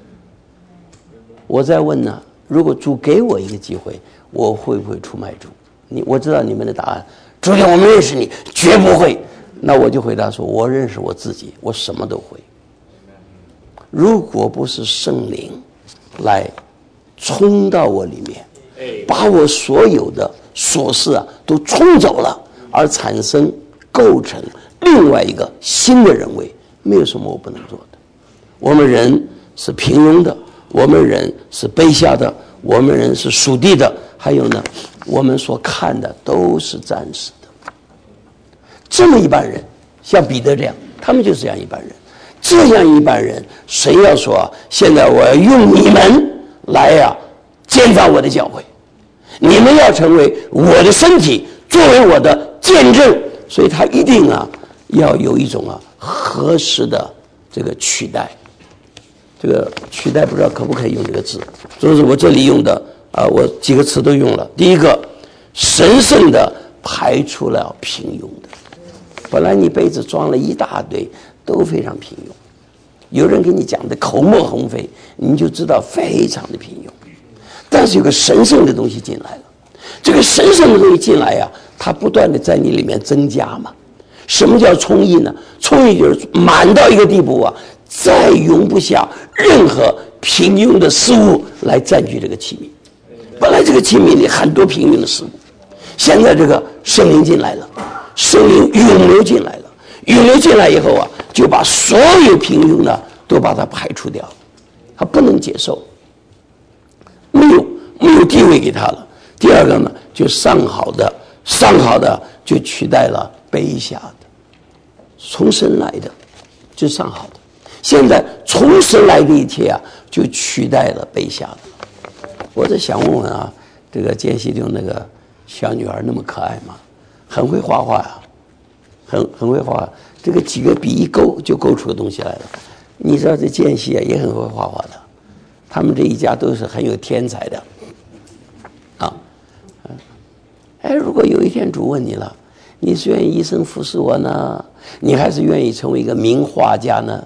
我在问呢，如果主给我一个机会，我会不会出卖主？你我知道你们的答案，主要我们认识你，绝不会。那我就回答说，我认识我自己，我什么都会。如果不是圣灵来冲到我里面，把我所有的琐事啊都冲走了，而产生构成另外一个新的人位，没有什么我不能做的。我们人是平庸的，我们人是卑下的，我们人是属地的，还有呢，我们所看的都是暂时的。这么一般人，像彼得这样，他们就是这样一般人。这样一般人，神要说，现在我要用你们来呀、啊、建造我的教会，你们要成为我的身体，作为我的见证。所以他一定啊要有一种啊合适的这个取代。这个取代不知道可不可以用这个字，就是我这里用的啊，我几个词都用了。第一个，神圣的排除了平庸的。本来你杯子装了一大堆，都非常平庸。有人给你讲的口沫横飞，你就知道非常的平庸。但是有个神圣的东西进来了，这个神圣的东西进来呀、啊，它不断的在你里面增加嘛。什么叫充溢呢？充溢就是满到一个地步啊，再容不下任何平庸的事物来占据这个器皿。本来这个器皿里很多平庸的事物，现在这个圣灵进来了，圣灵涌流进来了，涌流进来以后啊，就把所有平庸的都把它排除掉，他不能接受，没有没有地位给他了。第二个呢，就上好的，上好的就取代了卑下的，从神来的就上好的。现在从神来的一切啊，就取代了卑下的。我在想问问啊，这个间隙中那个小女儿那么可爱吗？很会画画啊，很很会画画。这个几个笔一勾就勾出个东西来了。你知道这间隙啊也很会画画的，他们这一家都是很有天才的啊。哎，如果有一天主问你了，你是愿意一生服侍我呢，你还是愿意成为一个名画家呢？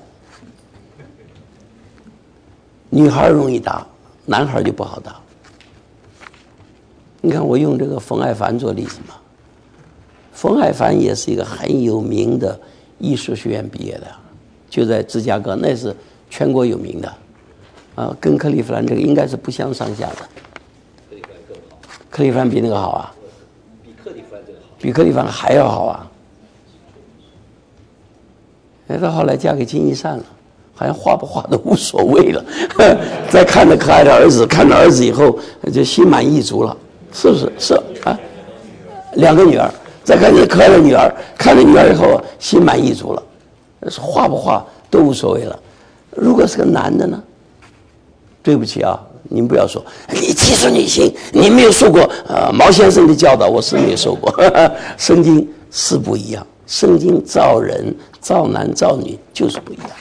女孩容易答，男孩就不好答。你看我用这个冯爱凡做例子嘛，冯爱凡也是一个很有名的艺术学院毕业的，就在芝加哥，那是全国有名的啊，跟克利夫兰这个应该是不相上下的。克利夫兰更好。克利夫兰比那个好啊？比克利夫兰这个好。比克利夫兰还要好啊！哎，到后来嫁给金一善了。好像画不画都无所谓了，再看着可爱的儿子，看着儿子以后就心满意足了，是不是？是啊，两个女儿，再看着可爱的女儿，看着女儿以后心满意足了，画不画都无所谓了。如果是个男的呢？对不起啊，您不要说你歧视女性，你没有受过呃毛先生的教导，我是没有受过。呵呵，圣经是不一样，圣经造人造男造女就是不一样。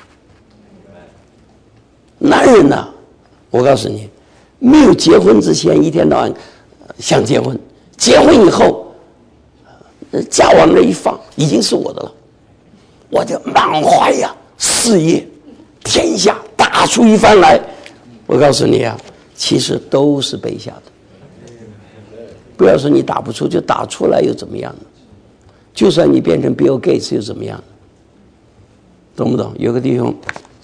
男人呢、啊，我告诉你，没有结婚之前一天到晚想结婚，结婚以后，家往那一放，已经是我的了，我就满怀呀事业，天下打出一番来。我告诉你啊，其实都是卑下的。不要说你打不出，就打出来又怎么样呢？就算你变成 Bill Gates 又怎么样呢？懂不懂？有个弟兄。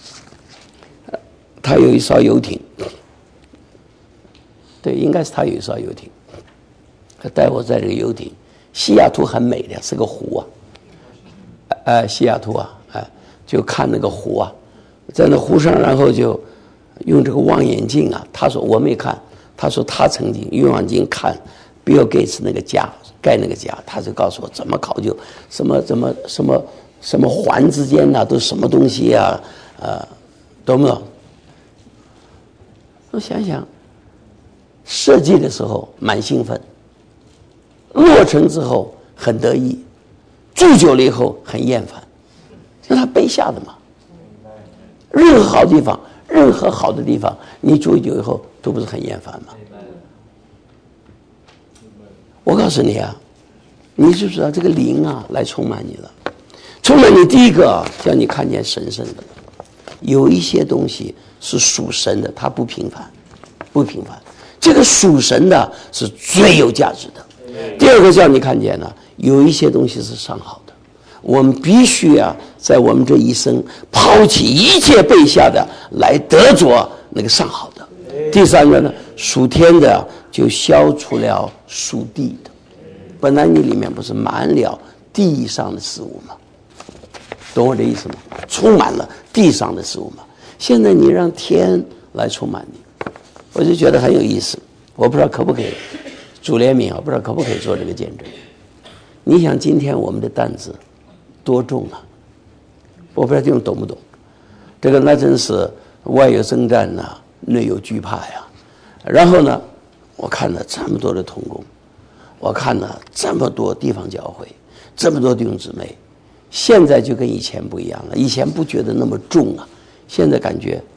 他有一艘游艇，对，应该是他有一艘游艇。 他带我在这个游艇，西雅图很美的，是个湖啊，呃，西雅图啊，哎、呃，就看那个湖啊，在那湖上，然后就用这个望远镜啊，他说我没看，他说他曾经用望远镜看 Bill Gates 那个家盖那个家，他就告诉我怎么考究，什么怎么什么什么环之间呐、啊，都什么东西啊，呃，懂不懂？我想想，设计的时候蛮兴奋，落成之后很得意，住久了以后很厌烦，是他背下的嘛。任何好地方，任何好的地方，你住久以后都不是很厌烦吗？我告诉你啊，你知不知道这个灵啊来充满你了？充满你第一个啊，叫你看见神圣的。有一些东西是属神的，它不平凡，不平凡。这个属神的是最有价值的。第二个叫你看见呢，有一些东西是上好的，我们必须啊，在我们这一生抛弃一切背下的，来得着那个上好的。第三个呢，属天的就消除了属地的。本来你里面不是满了地上的事物吗？懂我的意思吗？充满了地上的事物吗？现在你让天来充满你，我就觉得很有意思。我不知道可不可以，主怜悯啊，不知道可不可以做这个见证。你想今天我们的担子多重啊？我不知道你们懂不懂？这个那真是外有征战呐、啊，内有惧怕呀。然后呢，我看了这么多的同工，我看了这么多地方教会，这么多弟兄姊妹。现在就跟以前不一样了，以前不觉得那么重啊，现在感觉。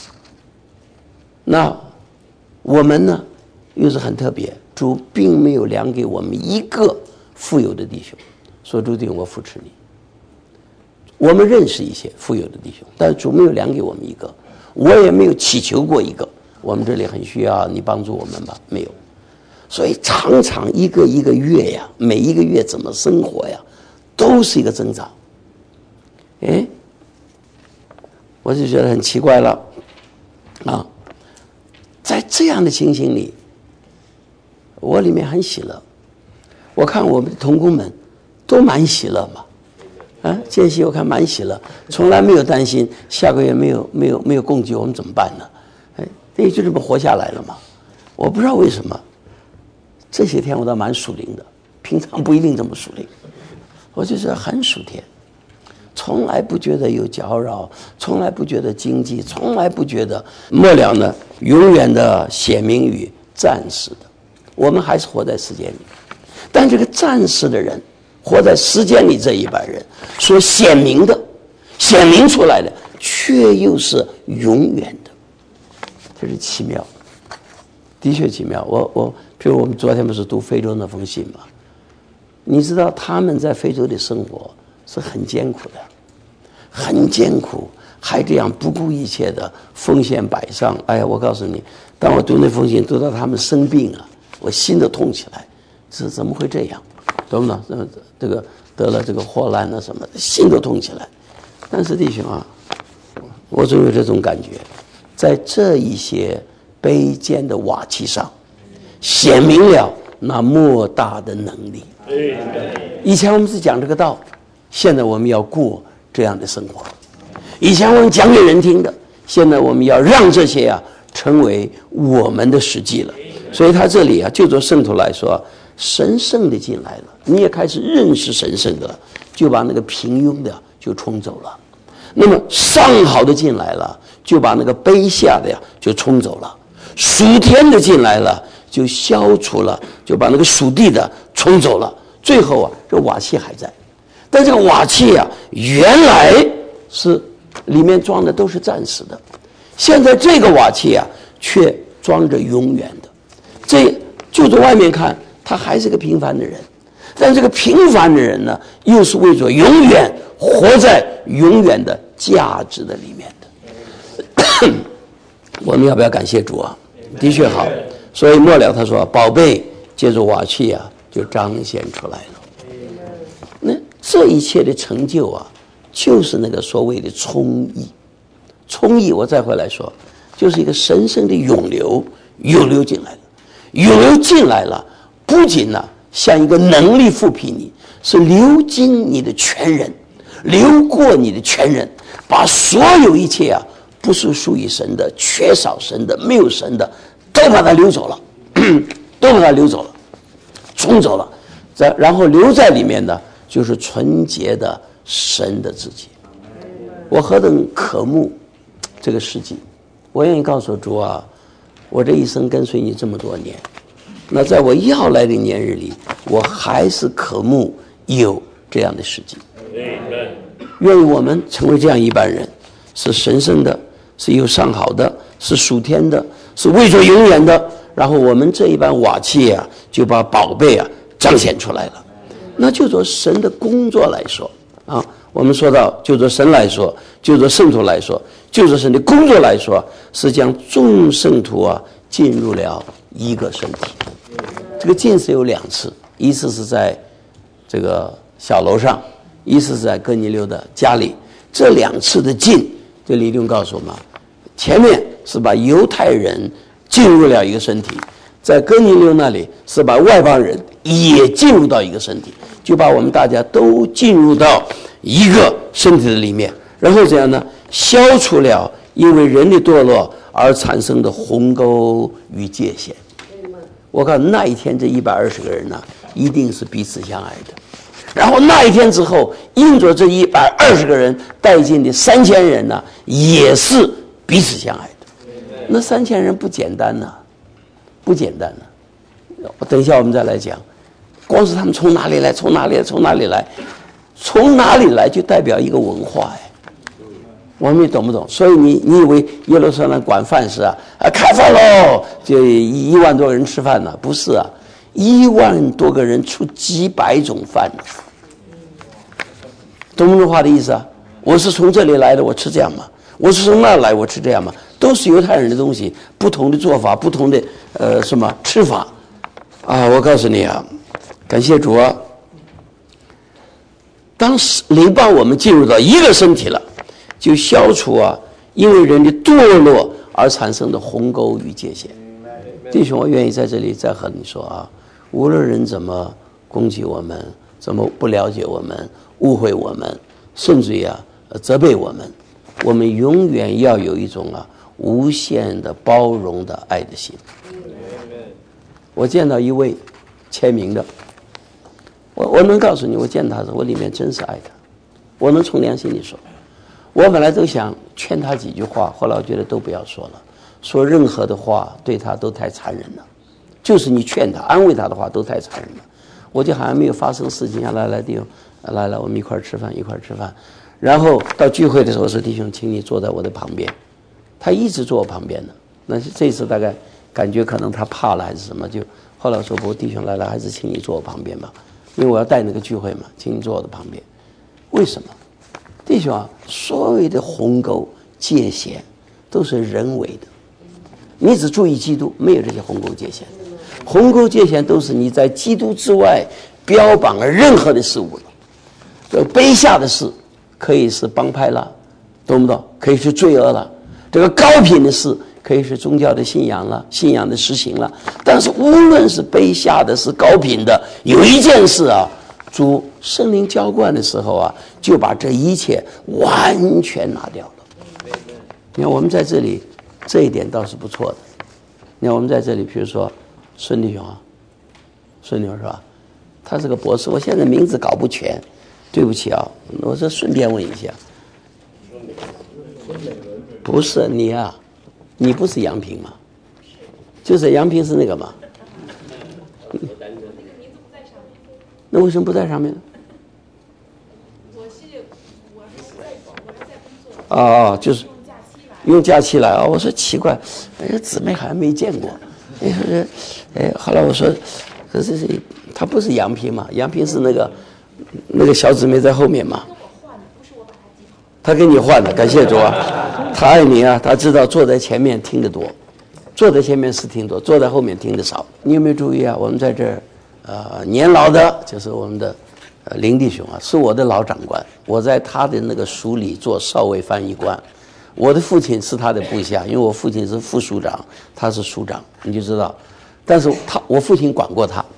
那我们呢，又是很特别，主并没有量给我们一个富有的弟兄，说主弟兄我扶持你。我们认识一些富有的弟兄，但主没有量给我们一个，我也没有祈求过一个。我们这里很需要你帮助我们吧，没有。所以常常一个一个月呀，每一个月怎么生活呀？都是一个增长，哎，我就觉得很奇怪了，啊，在这样的情形里，我里面很喜乐。我看我们的同工们都蛮喜乐嘛，啊，建熙我看蛮喜乐，从来没有担心下个月没有没有没有供给我们怎么办呢？哎，这就这么活下来了嘛。我不知道为什么，这些天我倒蛮属灵的，平常不一定这么属灵。我就是很属天，从来不觉得有搅扰，从来不觉得经济，从来不觉得末了呢，永远的显明于暂时的。我们还是活在时间里，但这个暂时的人，活在时间里这一般人所显明的、显明出来的，却又是永远的，这是奇妙，的确奇妙。我我，譬如我们昨天不是读非洲那封信吗？你知道他们在非洲的生活是很艰苦的，很艰苦，还这样不顾一切的奉献摆上。哎呀，我告诉你，当我读那封信，读到他们生病啊，我心都痛起来，这怎么会这样？懂不懂？这个得了这个霍乱啊什么的，心都痛起来。但是弟兄啊，我总有这种感觉，在这一些卑贱的瓦器上，显明了那莫大的能力。以前我们是讲这个道，现在我们要过这样的生活。以前我们讲给人听的，现在我们要让这些啊成为我们的实际了。所以他这里啊，就做圣徒来说，神圣的进来了，你也开始认识神圣的了，就把那个平庸的就冲走了。那么上好的进来了，就把那个卑下的呀就冲走了。属天的进来了，就消除了，就把那个属地的冲走了。最后啊，这瓦器还在，但这个瓦器啊，原来是里面装的都是暂时的，现在这个瓦器啊，却装着永远的。这就在外面看，他还是个平凡的人，但这个平凡的人呢，又是为着永远活在永远的价值的里面的。我们要不要感谢主啊？的确好。所以末了他说，宝贝借助瓦器啊，就彰显出来了。那这一切的成就啊，就是那个所谓的充溢。充溢，我再回来说，就是一个神圣的涌流，涌流进来了，涌流进来了， 不仅呢像一个能力复辟你，是流经你的全人，流过你的全人，把所有一切啊不是属于神的、缺少神的、没有神的，都把它流走了，都把它流走了，冲走了。在然后留在里面的就是纯洁的神的自己。我何等渴慕这个世纪！我愿意告诉主啊，我这一生跟随你这么多年，那在我要来的年日里，我还是渴慕有这样的世纪。愿意我们成为这样一般人，是神圣的，是有上好的，是属天的，是为着永远的。然后我们这一般瓦器啊，就把宝贝啊彰显出来了。那就做神的工作来说啊，我们说到就做神来说，就做圣徒来说，就做神的工作来说，是将众圣徒啊进入了一个身体。这个进是有两次，一次是在这个小楼上，一次是在哥尼流的家里。这两次的进，这理论告诉我们，前面是把犹太人进入了一个身体，在哥尼流那里是把外邦人也进入到一个身体，就把我们大家都进入到一个身体的里面，然后这样呢，消除了因为人的堕落而产生的鸿沟与界限。我告诉那一天这一百二十个人呢，一定是彼此相爱的。然后那一天之后，因着这一百二十个人带进的三千人呢，也是彼此相爱的。那三千人不简单呐、啊，不简单呐、啊。等一下我们再来讲，光是他们从哪里来，从哪里来，从哪里来，从哪里来就代表一个文化哎。我们懂不懂？所以你你以为耶路撒冷管饭是啊啊开饭喽，就一万多个人吃饭呢？不是啊，一万多个人出几百种饭，懂不懂话的意思啊？我是从这里来的，我吃这样嘛；我是从那来，我吃这样嘛。都是犹太人的东西，不同的做法，不同的呃什么吃法啊！我告诉你啊，感谢主啊！当灵帮我们进入到一个身体了，就消除啊因为人的堕落而产生的鸿沟与界限。弟兄，我愿意在这里再和你说啊，无论人怎么攻击我们，怎么不了解我们，误会我们，甚至于啊责备我们，我们永远要有一种啊无限的包容的爱的心。我见到一位签名的，我我能告诉你，我见他时我里面真是爱他，我能从良心里说。我本来都想劝他几句话，后来我觉得都不要说了，说任何的话对他都太残忍了，就是你劝他安慰他的话都太残忍了。我就好像没有发生事情啊，来来弟兄，来来我们一块吃饭一块吃饭，然后到聚会的时候说弟兄请你坐在我的旁边，他一直坐我旁边的。那这次大概感觉可能他怕了还是什么，就后来说不，弟兄来来还是请你坐我旁边吧，因为我要带那个聚会嘛，请你坐我的旁边。为什么？弟兄啊，所谓的鸿沟界限都是人为的，你只注意基督，没有这些鸿沟界限。鸿沟界限都是你在基督之外标榜了任何的事物了。这个卑下的事可以是帮派了，懂不懂？可以是罪恶了。这个高品的事可以是宗教的信仰了，信仰的实行了。但是无论是卑下的是高品的，有一件事啊，主圣灵浇灌的时候啊，就把这一切完全拿掉了。你看我们在这里这一点倒是不错的。你看我们在这里比如说孙弟兄啊，孙弟兄是吧，他是个博士，我现在名字搞不全，对不起啊，我这顺便问一下，不是你啊，你不是杨平吗？就是杨平是那个吗？那为什么不在上面呢？ 我是我是在我是在工作。 哦哦，就是用假期来啊！我说奇怪，哎，姊妹好像没见过。哎说，哎，后来我说，可是他不是杨平嘛？杨平是那个那个小姊妹在后面嘛。他跟你换的，感谢主啊！他爱你啊，他知道坐在前面听得多，坐在前面是听多，坐在后面听得少。你有没有注意啊？我们在这儿。呃，年老的就是我们的呃林弟兄啊，是我的老长官，我在他的那个署里做少尉翻译官。我的父亲是他的部下，因为我父亲是副署长，他是署长，你就知道。但是他我父亲管过他，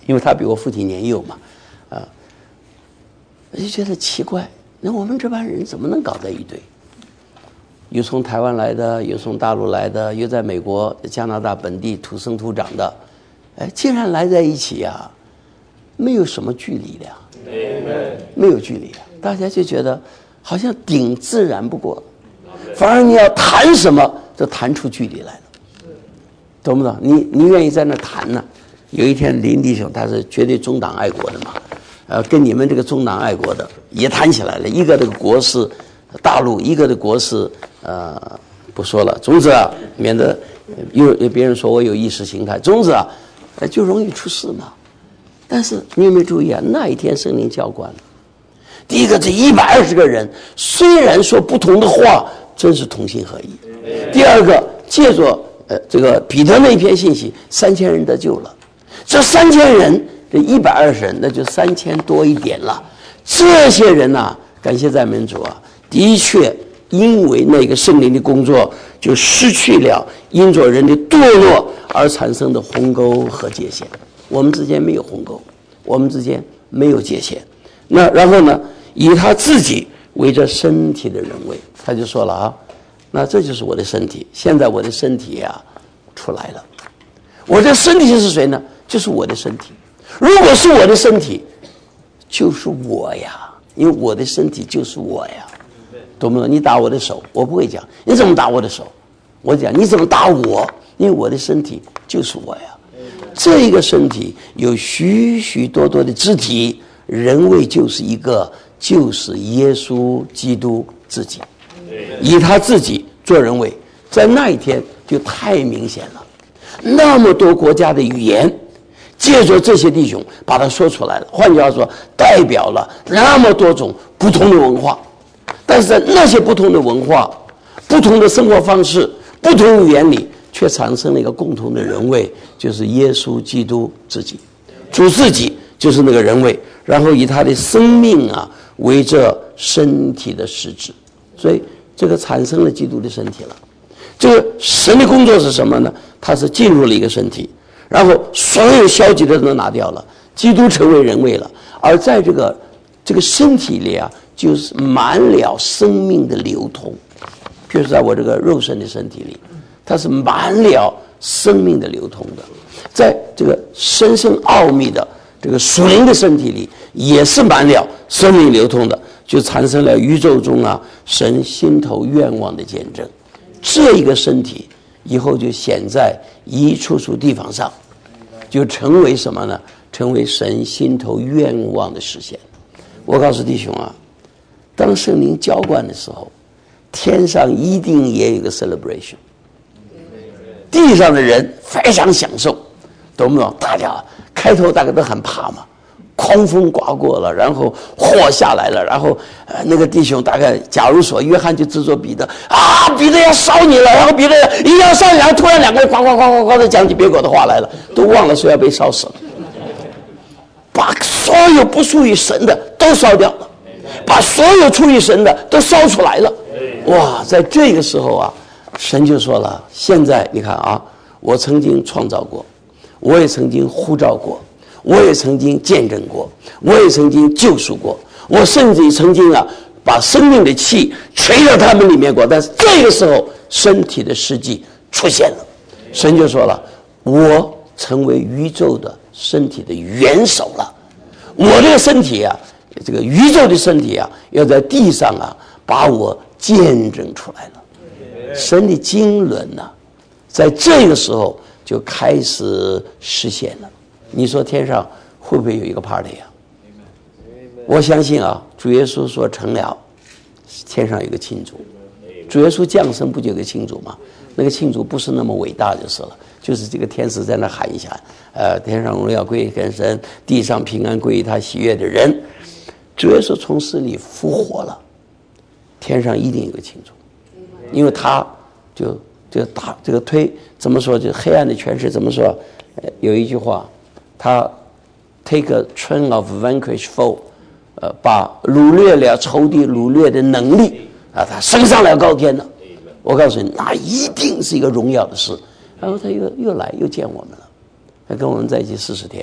因为他比我父亲年幼嘛，啊，我就觉得奇怪，那我们这帮人怎么能搞在一堆？有从台湾来的，有从大陆来的，有在美国、加拿大本地土生土长的，哎，竟然来在一起啊，没有什么距离的，没有距离啊，大家就觉得好像顶自然不过，反而你要谈什么，就谈出距离来了，懂不懂？你你愿意在那谈呢？有一天林弟兄他是绝对中党爱国的嘛，呃，跟你们这个中党爱国的也谈起来了，一个这个国是大陆，一个的国是呃不说了，总之啊，免得又有别人说我有意识形态，总之啊，就容易出事嘛。但是你有没有注意啊？那一天圣灵浇灌了，第一个这一百二十个人虽然说不同的话，真是同心合一；第二个借着呃这个彼得那一篇信息，三千人得救了。这三千人，这一百二十人，那就三千多一点了。这些人呐、啊，感谢赞美主啊，的确因为那个圣灵的工作，就失去了因着人的堕落而产生的鸿沟和界限。我们之间没有鸿沟，我们之间没有界限。那然后呢，以他自己为这身体的人位，他就说了啊，那这就是我的身体。现在我的身体啊出来了，我这身体是谁呢？就是我的身体。如果是我的身体，就是我呀，因为我的身体就是我呀，懂不懂？你打我的手，我不会讲你怎么打我的手，我讲你怎么打我，因为我的身体就是我呀。这一个身体有许许多多的肢体，人位就是一个，就是耶稣基督自己，以他自己做人位，在那一天就太明显了。那么多国家的语言，借着这些弟兄把它说出来了。换句话说，代表了那么多种不同的文化，但是在那些不同的文化、不同的生活方式、不同语言里，却产生了一个共同的人位，就是耶稣基督自己。主自己就是那个人位，然后以他的生命啊为这身体的实质，所以这个产生了基督的身体了。这个神的工作是什么呢？他是进入了一个身体，然后所有消极的都拿掉了，基督成为人位了，而在这个这个身体里啊，就是满了生命的流通。譬如在我这个肉身的身体里，它是满了生命的流通的。在这个深深奥秘的这个属灵的身体里，也是满了生命流通的，就产生了宇宙中啊神心头愿望的见证。这一个身体以后就显在一处处地方上，就成为什么呢？成为神心头愿望的实现。我告诉弟兄啊，当圣灵浇灌的时候，天上一定也有一个 celebration， 地上的人非常享受，懂不懂？大家开头大家都很怕嘛，狂风刮过了，然后火下来了，然后呃那个弟兄大概假如说约翰就制作彼得啊，彼得要烧你了，然后彼得一要烧你，然后突然两个人呱呱呱呱呱的讲起别国的话来了，都忘了说要被烧死了，把所有不属于神的都烧掉了，把所有出于神的都烧出来了。哇，在这个时候啊，神就说了，现在你看啊，我曾经创造过，我也曾经呼召过，我也曾经见证过，我也曾经救赎过，我甚至曾经啊把生命的气吹到他们里面过。但是这个时候身体的实际出现了，神就说了，我成为宇宙的身体的元首了，我这个身体啊，这个宇宙的身体啊，要在地上啊把我见证出来了。神的经纶呢、啊，在这个时候就开始实现了。你说天上会不会有一个 party 啊？我相信啊，主耶稣说成了，天上有个庆祝。主耶稣降生不就有个庆祝吗？那个庆祝不是那么伟大就是了，就是这个天使在那喊一下，呃，天上荣耀归给神，地上平安归于他喜悦的人。主耶稣从死里复活了，天上一定有个庆祝，因为他就这个打这个推怎么说，就黑暗的权势怎么说？呃，有一句话，他 take a train of vanquished foe， 呃，把掳掠了仇敌掳掠的能力啊，他升上了高天了。我告诉你，那一定是一个荣耀的事。然后他又又来又见我们了，他跟我们在一起四十天。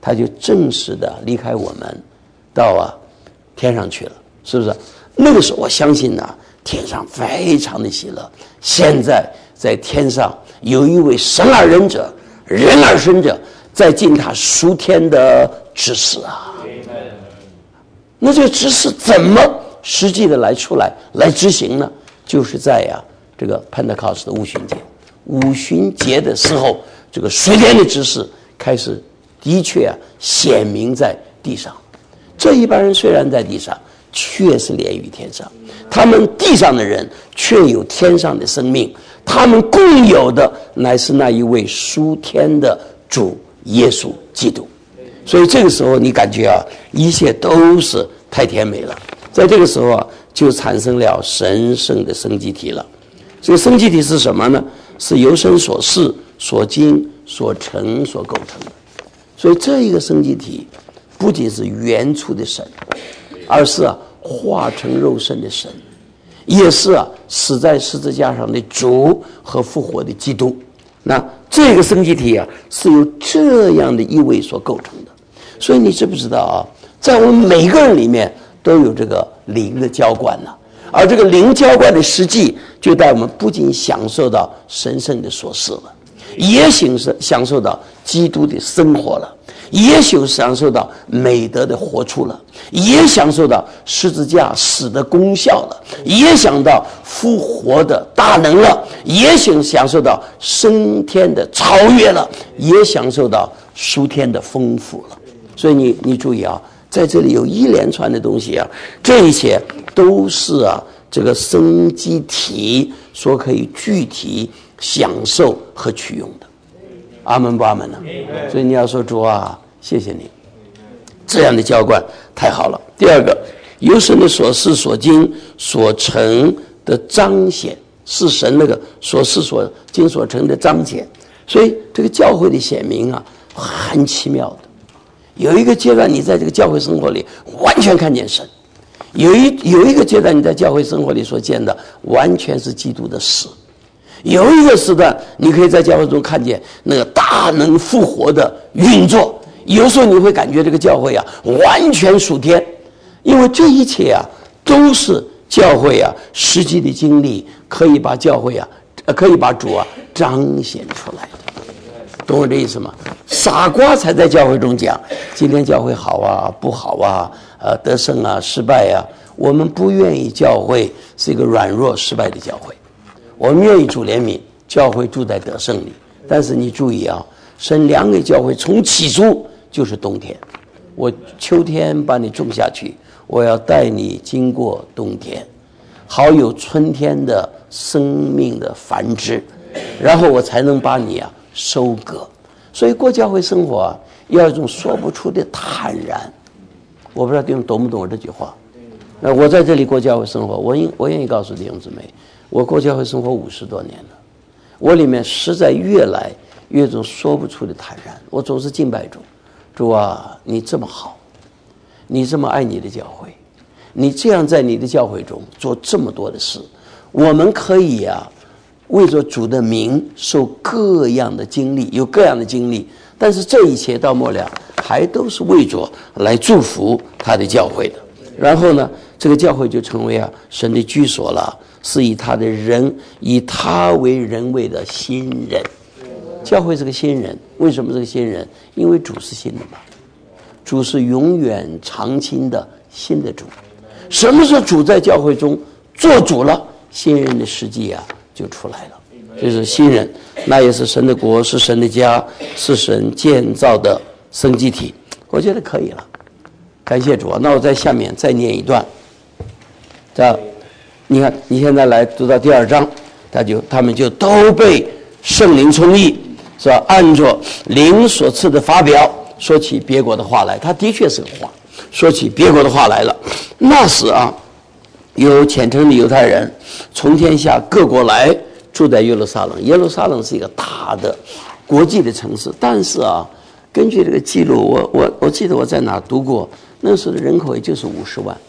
他就正式的离开我们，到啊天上去了，是不是？那个时候我相信呢、啊，天上非常的喜乐。现在在天上有一位神而仁者，人而生者，在尽他属天的指示啊。那这个指示怎么实际的来出来来执行呢？就是在呀、啊、这个 Pentecost 的五旬节，五旬节的时候，这个属天的指示开始的确啊显明在地上。这一般人虽然在地上，却是连于天上。他们地上的人却有天上的生命，他们共有的乃是那一位属天的主耶稣基督。所以这个时候你感觉啊，一切都是太甜美了。在这个时候啊，就产生了神圣的生机体了。这个生机体是什么呢？是由神所示、所经、所成、所构成的。所以这一个生机体不仅是原初的神，而是啊化成肉身的神，也是啊死在十字架上的主和复活的基督。那这个生机体啊是由这样的一位所构成的。所以你知不知道啊，在我们每个人里面都有这个灵的浇灌呢、啊，而这个灵浇灌的实际就带我们不仅享受到神圣的所示了，也享受享受到基督的生活了，也享受到美德的活出了，也享受到十字架死的功效了，也想到复活的大能了，也享享受到升天的超越了，也享受到属天的丰富了。所以你你注意啊，在这里有一连串的东西啊，这一切都是啊这个生机体所可以具体享受和取用的。阿门不阿门呢？所以你要说主啊，谢谢你，这样的浇灌太好了。第二个，由神的所示、所经、所成的彰显，是神那个所示、所经、所成的彰显。所以这个教会的显明啊，很奇妙的。有一个阶段，你在这个教会生活里完全看见神；有一有一个阶段，你在教会生活里所见的完全是基督的死。有一个时段，你可以在教会中看见那个大能复活的运作。有时候你会感觉这个教会啊，完全属天，因为这一切啊，都是教会啊实际的经历，可以把教会啊，可以把主啊彰显出来的。懂我这意思吗？傻瓜才在教会中讲今天教会好啊不好啊，呃得胜啊失败啊。我们不愿意教会是一个软弱失败的教会，我们愿意主怜悯，教会住在得胜里。但是你注意啊，神量给教会从起初就是冬天，我秋天把你种下去，我要带你经过冬天，好有春天的生命的繁殖，然后我才能把你啊收割。所以过教会生活啊，要有一种说不出的坦然。我不知道弟兄懂不懂我这句话？那我在这里过教会生活，我我愿意告诉弟兄姊妹，我过教会生活五十多年了，我里面实在越来越有一种说不出的坦然。我总是敬拜主，主啊，你这么好，你这么爱你的教会，你这样在你的教会中做这么多的事，我们可以啊为着主的名受各样的经历，有各样的经历，但是这一切到末了还都是为着来祝福他的教会的。然后呢，这个教会就成为啊神的居所了，是以他的人，以他为人位的新人。教会是个新人，为什么是个新人？因为主是新的嘛，主是永远长青的新的主。什么时候主在教会中做主了，新人的实际啊就出来了。这是新人，那也是神的国，是神的家，是神建造的生机体。我觉得可以了，感谢主啊！那我在下面再念一段。这，你看，你现在来读到第二章，他就他们就都被圣灵充溢，是吧？按着灵所赐的法表，说起别国的话来。他的确是个话，说起别国的话来了。那时啊，有虔诚的犹太人从天下各国来，住在耶路撒冷。耶路撒冷是一个大的国际的城市，但是啊，根据这个记录，我我我记得我在哪读过，那时候的人口也就是五十万，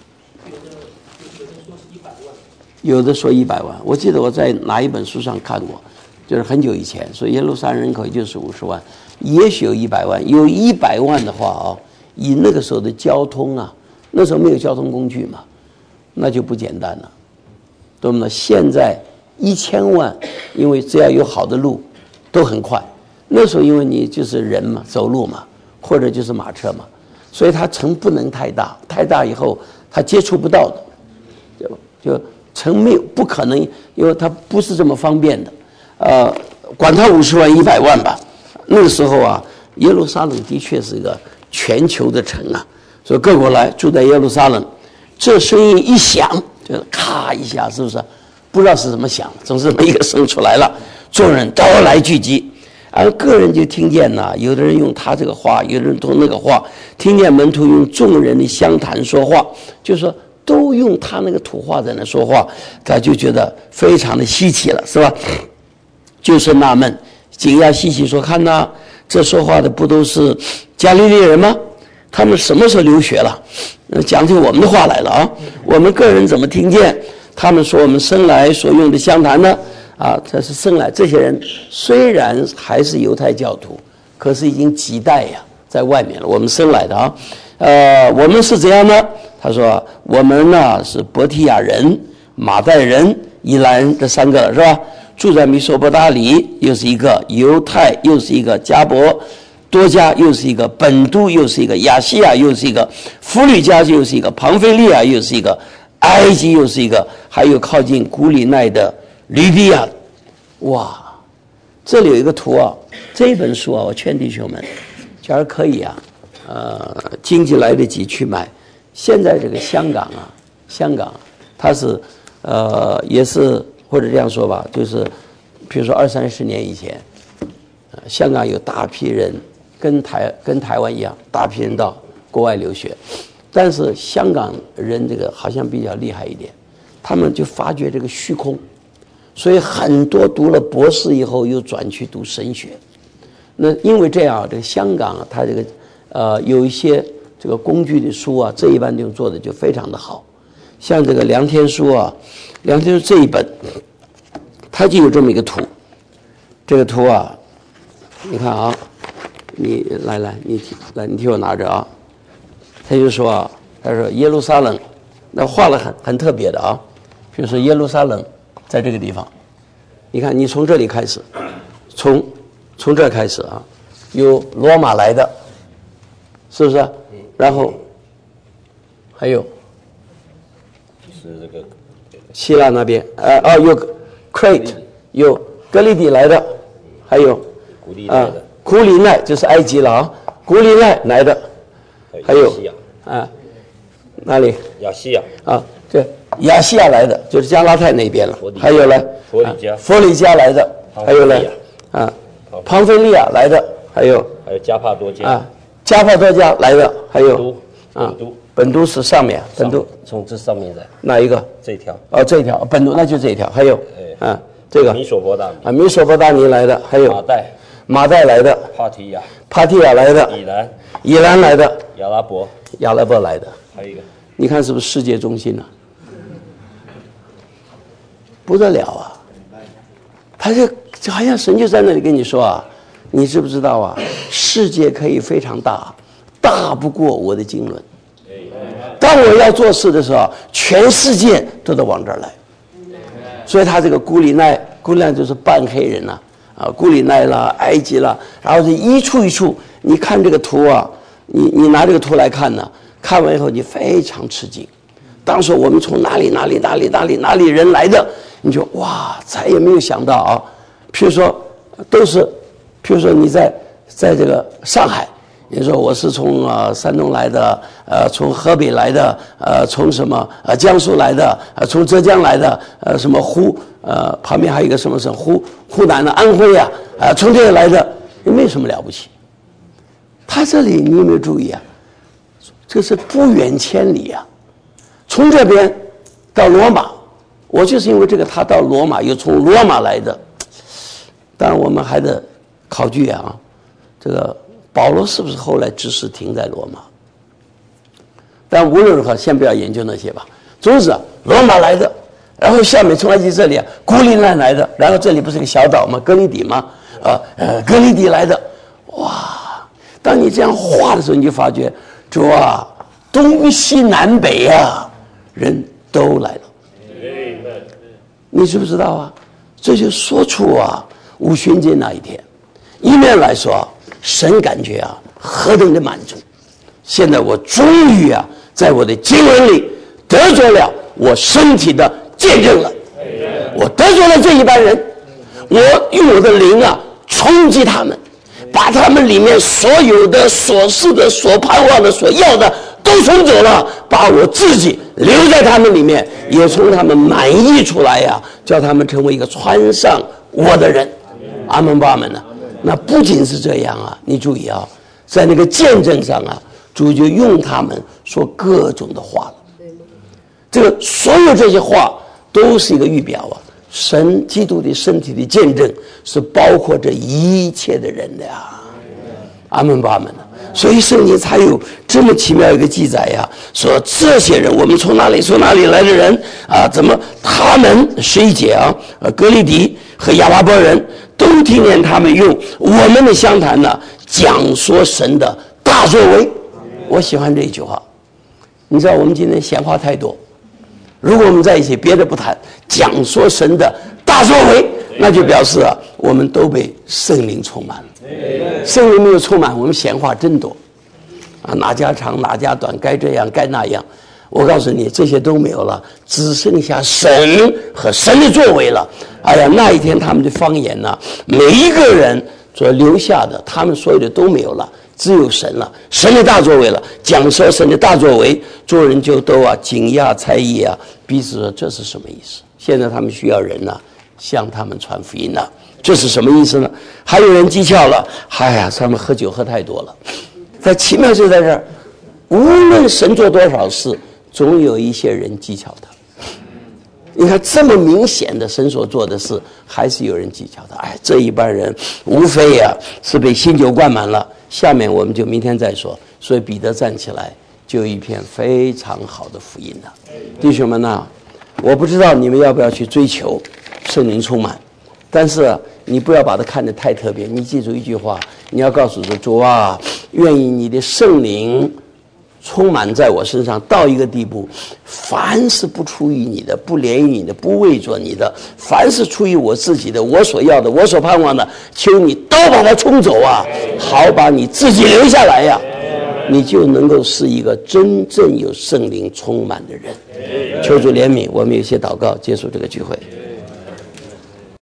有的说一百万。我记得我在哪一本书上看过， 就是很久以前，所以耶路撒冷人口也就是五十万，也许有一百万，有一百万的话啊，以那个时候的交通啊，那时候没有交通工具嘛，那就不简单了，懂吗？现在一千万，因为只要有好的路，都很快。那时候因为你就是人嘛，走路嘛，或者就是马车嘛，所以它城不能太大，太大以后它接触不到的，对吧？就城没有不可能，因为它不是这么方便的。呃，管它五十万一百万吧，那个时候啊，耶路撒冷的确是一个全球的城啊，所以各国来住在耶路撒冷，这声音一响，就咔一下，是不是？不知道是怎么响，总是一个声出来了，众人都来聚集，而个人就听见呐，有的人用他这个话，有的人用那个话，听见门徒用众人的相谈说话，就是说都用他那个土话在那说话，他就觉得非常的稀奇了，是吧？就是纳闷，紧要细细说，看呐，这说话的不都是加利利人吗？他们什么时候留学了？讲起我们的话来了啊！我们个人怎么听见？他们说我们生来所用的相谈呢？啊，这是生来这些人虽然还是犹太教徒，可是已经几代呀在外面了。我们生来的啊，呃，我们是怎样呢？他说我们呢是伯提亚人、马代人、以兰人这三个是吧？住在米索波大里，又是一个犹太，又是一个加伯多加，又是一个本都，又是一个亚细亚，又是一个弗吕加，又是一个庞菲利亚，又是一个埃及，又是一个，还有靠近古里奈的吕比亚。哇，这里有一个图啊，这本书啊，我劝弟兄们，假如可以啊，呃，经济来得及去买。现在这个香港啊，香港它是呃也是。或者这样说吧，就是比如说二三十年以前，呃，香港有大批人跟台跟台湾一样，大批人到国外留学，但是香港人这个好像比较厉害一点，他们就发掘这个虚空，所以很多读了博士以后又转去读神学。那因为这样，这个香港它这个呃有一些这个工具的书啊，这一般就做的就非常的好，像这个梁天书啊。梁天书这一本，它就有这么一个图，这个图啊，你看啊，你来来，你来，你替我拿着啊。他就说啊，他说耶路撒冷，那画了很很特别的啊，比如说耶路撒冷在这个地方，你看你从这里开始，从从这开始啊，有罗马来的，是不是？然后还有是这个。 希腊那边，呃，哦，有 Crete， 有格里底来的，还有古利奈的， 古里奈就是埃及了啊，古里奈来的，还有啊，哪里？ 亚细亚啊，对，亚细亚来的就是加拉太那边了，还有呢， 佛里加， 佛里加来的，还有呢，啊，庞菲利亚来的，还有还有加帕多加啊，加帕多加来的，还有啊，本都。 本都是上面，本都从这上面来， 哪一个？ 这一条哦，这一条本都那就这一条，还有，啊，这个米索波大米啊，米索波大米来的，还有马代， 马代来的， 帕提亚， 帕提亚来的， 以兰， 以兰来的， 亚拉伯， 亚拉伯来的， 还有一个， 你看是不是世界中心呢、啊？不得了啊！他就就好像神就在那里跟你说啊，你知不知道啊？世界可以非常大，大不过我的经纶。当我要做事的时候，全世界都得往这儿来。所以他这个古里奈，古里奈就是半黑人呐、啊，啊，古里奈啦、埃及啦，然后这一处一处，你看这个图啊，你你拿这个图来看呢，看完以后你非常吃惊。当时我们从哪里哪里哪里哪里哪里人来的，你就哇，再也没有想到啊。譬如说，都是，譬如说你在在这个上海。你说我是从呃山东来的，呃从河北来的，呃从什么呃江苏来的，呃从浙江来的，呃什么湖呃旁边还有一个什么省湖湖南的安徽啊，呃从这里来的，也没什么了不起。他这里你有没有注意啊？这是不远千里啊，从这边到罗马，我就是因为这个他到罗马，又从罗马来的。当然我们还得考据啊，这个。保罗是不是后来只是停在罗马？但无论如何，先不要研究那些吧。总之啊，罗马来的， 然后下面从埃及这里啊，孤零零来的，然后这里不是个小岛吗？哥尼底吗？啊呃，哥尼底来的，哇！当你这样画的时候，你就发觉，主啊，东西南北啊，人都来了。你知不知道啊？这就说出啊，五旬节那一天，一面来说，神感觉啊，何等的满足！现在我终于啊，在我的经文里得着了我身体的见证了，我得着了这一班人，我用我的灵啊冲击他们，把他们里面所有的所是的所盼望的所要的都冲走了，把我自己留在他们里面，也从他们满溢出来呀、啊，叫他们成为一个穿上我的人。阿门吧，阿门呢？那不仅是这样啊，你注意啊，在那个见证上啊，主就用他们说各种的话了。这个所有这些话都是一个预表啊，神基督的身体的见证是包括这一切的人的呀。阿门吧，阿门呢？所以圣经才有这么奇妙一个记载呀，说这些人，我们从哪里从哪里来的人啊？怎么他们十一节啊，呃，哥利迪和亚拉伯人都听见他们用我们的相谈呢，讲说神的大作为。我喜欢这一句话。你知道我们今天闲话太多，如果我们在一起别的不谈，讲说神的大作为，那就表示啊，我们都被圣灵充满了。圣灵没有充满，我们闲话真多啊，哪家长哪家短，该这样该那样。我告诉你，这些都没有了，只剩下神和神的作为了。哎呀，那一天他们的方言呢、啊，每一个人所留下的，他们所有的都没有了，只有神了，神的大作为了。讲说神的大作为，做人就都啊惊讶猜疑啊，彼此说这是什么意思？现在他们需要人呢、啊，向他们传福音了。这是什么意思呢？还有人讥诮了，哎呀，他们喝酒喝太多了。但奇妙就在这儿，无论神做多少事，总有一些人讥诮他。你看这么明显的神所做的事，还是有人讥诮他。哎，这一般人无非呀、啊、是被新酒灌满了。下面我们就明天再说。所以彼得站起来，就有一篇非常好的福音了。弟兄们呐，我不知道你们要不要去追求圣灵充满。但是你不要把它看得太特别，你记住一句话，你要告诉主啊，愿意你的圣灵充满在我身上到一个地步，凡是不出于你的，不连于你的，不为着你的，凡是出于我自己的，我所要的，我所盼望的，求你都把它冲走啊，好把你自己留下来呀、啊，你就能够是一个真正有圣灵充满的人。求主怜悯，我们有些祷告，结束这个聚会。